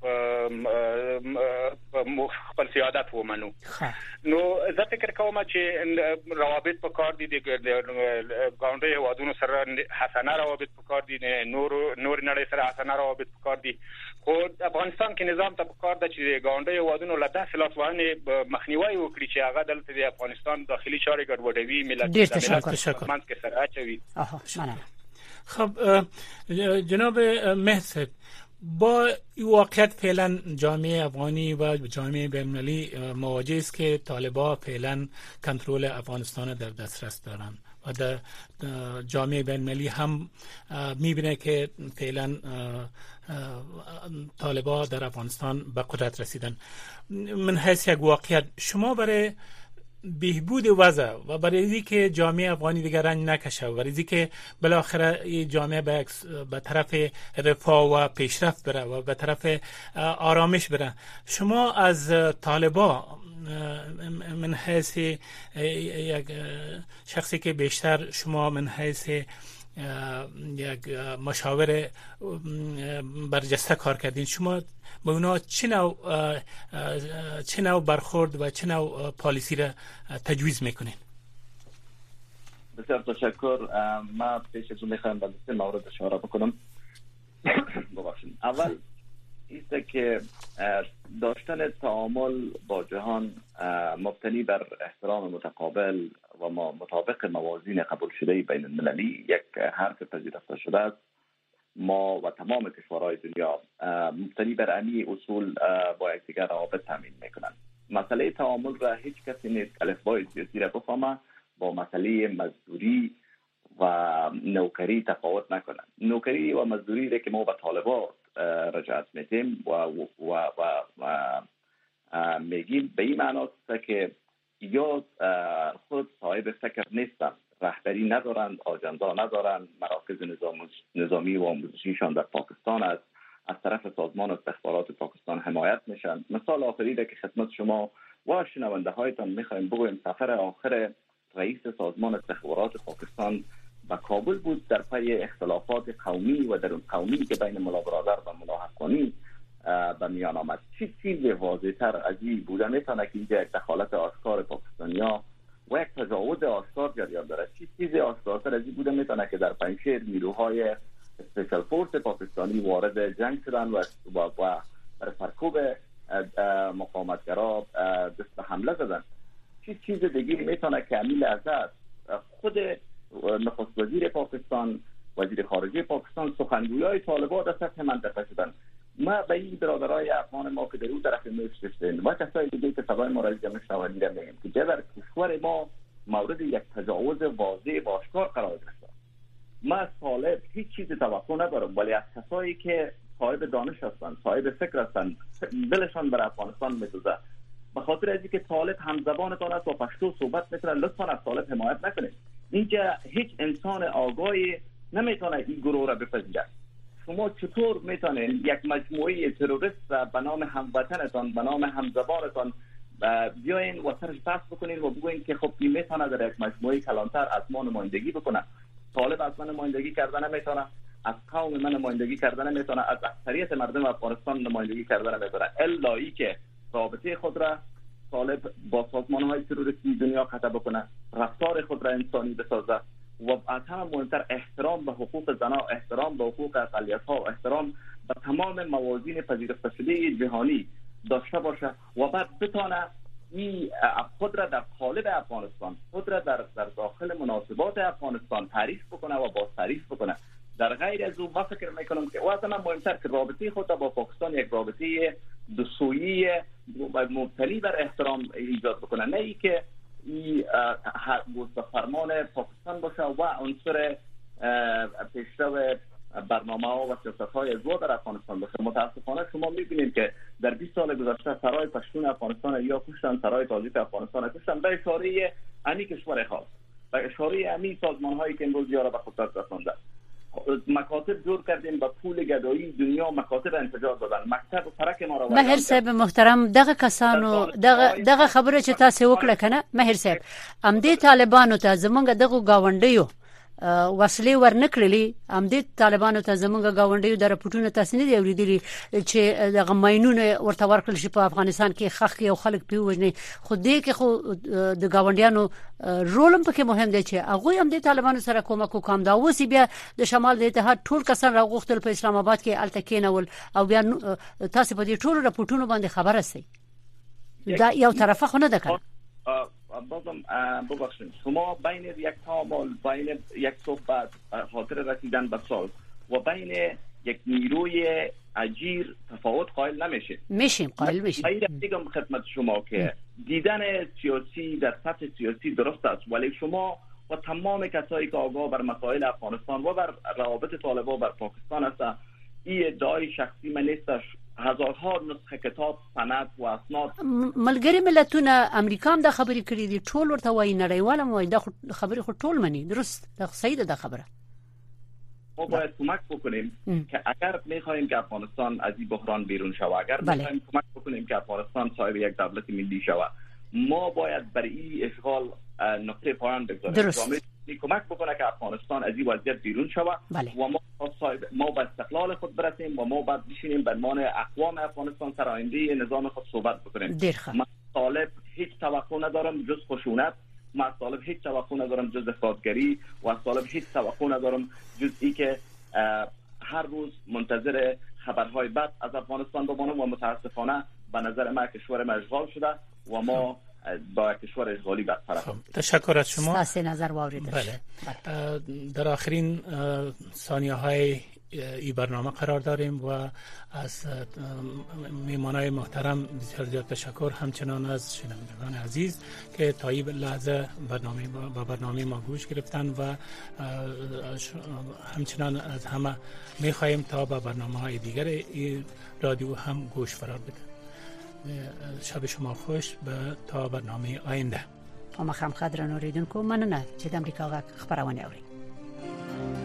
په خپل سیادت ومنو. نو زه فکر کوم چې روابط په کار دي د ګاونډي هیوادونو سره حسنه روابط په کار دي نور نړۍ سره حسنه روابط په کار دي خو افغانستان کې نظام ته په کار ده چې ګاونډي هیوادونو له داسې لاسوهنې مخنیوي وکړي چې هغه دلته د افغانستان داخلي چارې ګډوډوي ملت منځ کې سره اچوي. خب جناب مهر با واقعیت فعلا جامعه افغانی و جامعه بین‌المللی مواجه است که طالبان فعلا کنترل افغانستان در دسترس دارند و در جامعه بین‌المللی هم می‌بینه که فعلا طالبان در افغانستان به قدرت رسیدن. من حیث یک واقعیت شما برای بهبود وضع و برای اینکه جامعه افغانی دیگر رنج نکشه و برای اینکه بالاخره این جامعه به طرف رفاه و پیشرفت بره و به طرف آرامش بره شما از طالبان من حیث یک شخصی که بیشتر شما من حیث یک مشاور برجسته کار کردین. شما با اونا چه نوع برخورد و چه نوع پالیسی را تجویز میکنین؟ بسیار تشکر. من پیش از اون میخوایم به سه مورد اشاره بکنم. ببخشید. اول ایسته که داشتن تعامل با جهان مبتنی بر احترام متقابل و مطابق موازین قبول شده بین المللی یک حرف پذیرفته شده است. ما و تمام کشورهای دنیا مبتنی بر امی اصول با یکدیگر روابط تامین میکنند. مسئله تعامل را هیچ کسی نیست الفبای سیاسی را بفهمه با مسئله مزدوری و نوکری تفاوت نکنند. نوکری و مزدوری را که ما به طالبان رجعت میتیم و میگیم به این معناست که یا خود صاحب فکر نیستند، رهبری ندارند، آجندا ندارند، مراکز نظامی و آموزشیشان در پاکستان است، از طرف سازمان استخبارات پاکستان حمایت میشن. مثال آخری را که خدمت شما و شنونده هایتان میخوایم بگویم، سفر آخر رئیس سازمان استخبارات پاکستان به کابل بود در پی اختلافات قومی و درون قومی که بین ملا برادر و ملا حقانی به میان آمد. چی چیز واضح تر از این بوده میتونه که اینجا یک دخالت آشکار پاکستانیا و یک تجاوز آشکار جریان داره؟ چی چیز آشکارتر از این بوده میتونه که در پنجشیر نیروهای اسپیشال فورس پاکستانی وارد جنگ شدن و بر سرکوب مقاومتگرا دست به حمله زدن؟ چی چیز دیگه میتونه که امیل ازت خود نخست وزیر پاکستان، وزیر خارجه پاکستان، سخنگویای طالبان در سطح منطقه شدن؟ ما به این برادرای افغان ما که در اون طرف میشتن و کسای دیگه که صدای ما را میشنون میگم که در کشور ما مورد یک تجاوز واضح و آشکار قرار گرفته. ما از طالب هیچ چیز توقع ندارم، ولی از کسایی که صاحب دانش هستند، صاحب فکر هستند، دلشان بر افغانستان میسوزه، به خاطر از اینکه طالب همزبانتان است و پشتو صحبت میکنه، لطفا از طالب حمایت نکنید. اینجا هیچ انسان آگاهی نمیتونه این گروه را بپذیره. شما چطور میتونید یک مجموعه تروریست به نام هموطنتان، به نام همزبانتان بیاین و سرش بحث بکنین و بگوین که خب این میتونه در یک مجموعه کلانتر از ما نمایندگی بکنه؟ طالب از من نمایندگی کردن نمیتونه، از قوم من نمایندگی کردن نمیتونه، از اکثریت مردم افغانستان نمایندگی کردن نمیتونه، الا ای که رابطه خود را طالب با سازمان‌های تروریستی دنیا قطع بکنه، رفتار خود را انسانی بسازه و از همه مهمتر احترام به حقوق زنان، احترام به حقوق اقلیت‌ها، احترام به تمام موازین پذیرفته شده جهانی داشته باشه و بعد بتونه خود را در قالب افغانستان، خود را در داخل مناسبات افغانستان تعریف بکنه و باز تعریف بکنه. در غیر از اون، من فکر میکنم که از همه مهمتر که رابطه خود با پاکستان یک رابطه دوسویی مبتنی بر احترام ایجاد بکنه، نه ای که به فرمان پاکستان باشه و عنصر پیشرو برنامه ها و سیاست های ازوا در افغانستان باشه. متاسفانه شما میبینید که در 20 سال گذشته سرای پشتون افغانستان یا کشتن، سرای تاجیک افغانستان کشتن به اشاره امی کشور خاص، به اشاره امی سازمان هایی که امروز یارا به خودت رسانده. مکاتب جور کردیم با پول گدایی دنیا، مکاتب انتجار دادن، مکتب فرق ما را مهر صاحب محترم، دغه کسانو دغه خبره چې تاسو وکړه کنه مهر صاحب، ام دې طالبانو ته زمونږ دغه گاونډیو وسلې ورنکړلې، ام دې طالبانو ته زمونږ گاونډیو د رپورټونو تاسو نه دی اوریدلی چې دغه ماینونه ورته ورکړل شي په افغانستان کې خخ یو خلک پیوجنې، خو دې کې خو د گاونډیانو رولم پکې مهم دی چې هغه هم د طالبانو سره کومک وکم. دا اوس بیا د شمال د اتحاد ټول کسان راغوښتل په اسلام آباد کې التکینول او بیا تاسو په دې ټول رپورټونو باندې خبره سي. دا یو طرفه خو نه ده کنه. بازم ببخشید، شما بین یک تعامل، بین یک صحبت خاطر رسیدن به ساز و بین یک نیروی اجیر تفاوت قائل نمیشه. میشیم قائل میشیم. من میگم خدمت شما که دیدن سیاسی در سطح سیاسی درست است، ولی شما و تمام کسایی که آگاه بر مسائل افغانستان و بر روابط طالبان بر پاکستان هستند، این ادعای شخصی من نیستش. هزارها نسخه کتاب، سند و اسناد ملګری ملتونه امریکا هم دا خبرې کړې دي، ټول ورته وایي، نړیوال هم وایي، دا خبرې خو ټول مني. درست، دا صحیح ده دا خبره. ما باید کمک بکنیم که اگر می‌خوایم که افغانستان از این بحران بیرون شود، اگر می‌خوایم کمک بکنیم که افغانستان صاحب یک دولت ملی شود، ما باید بر این اشغال نقطه پایان بگذاریم. جامعه روسی کمک بکنه که افغانستان از این وضعیت بیرون شود و ما به استقلال خود برسیم و ما بعد بشینیم به عنوان اقوام افغانستان سر آینده نظام خود صحبت بکنیم. من طالب هیچ توقع ندارم جز خشونت، من طالب هیچ توقع ندارم جز افراطگری و طالب هیچ توقع ندارم جز ای که هر روز منتظر خبرهای بد از افغانستان بمانم و متاسفانه به نظر من کشور ما اشغال شده و ما با کشور اشغالی برطرف. تشکر از شما. ساسه نظر واردش. بله. در آخرین ثانیه‌های این برنامه قرار داریم و از میهمانای محترم بسیار زیاد تشکر، همچنان از شنوندگان عزیز که تا این لحظه برنامه ما گوش گرفتن و همچنان از همه میخواهیم تا به برنامه‌های دیگر این رادیو هم گوش فرار بدن. شب شما خوش تا برنامه آینده. ما خام قدرن اوریدونکو مننه چې د امریکا غږ خبرونه اوري.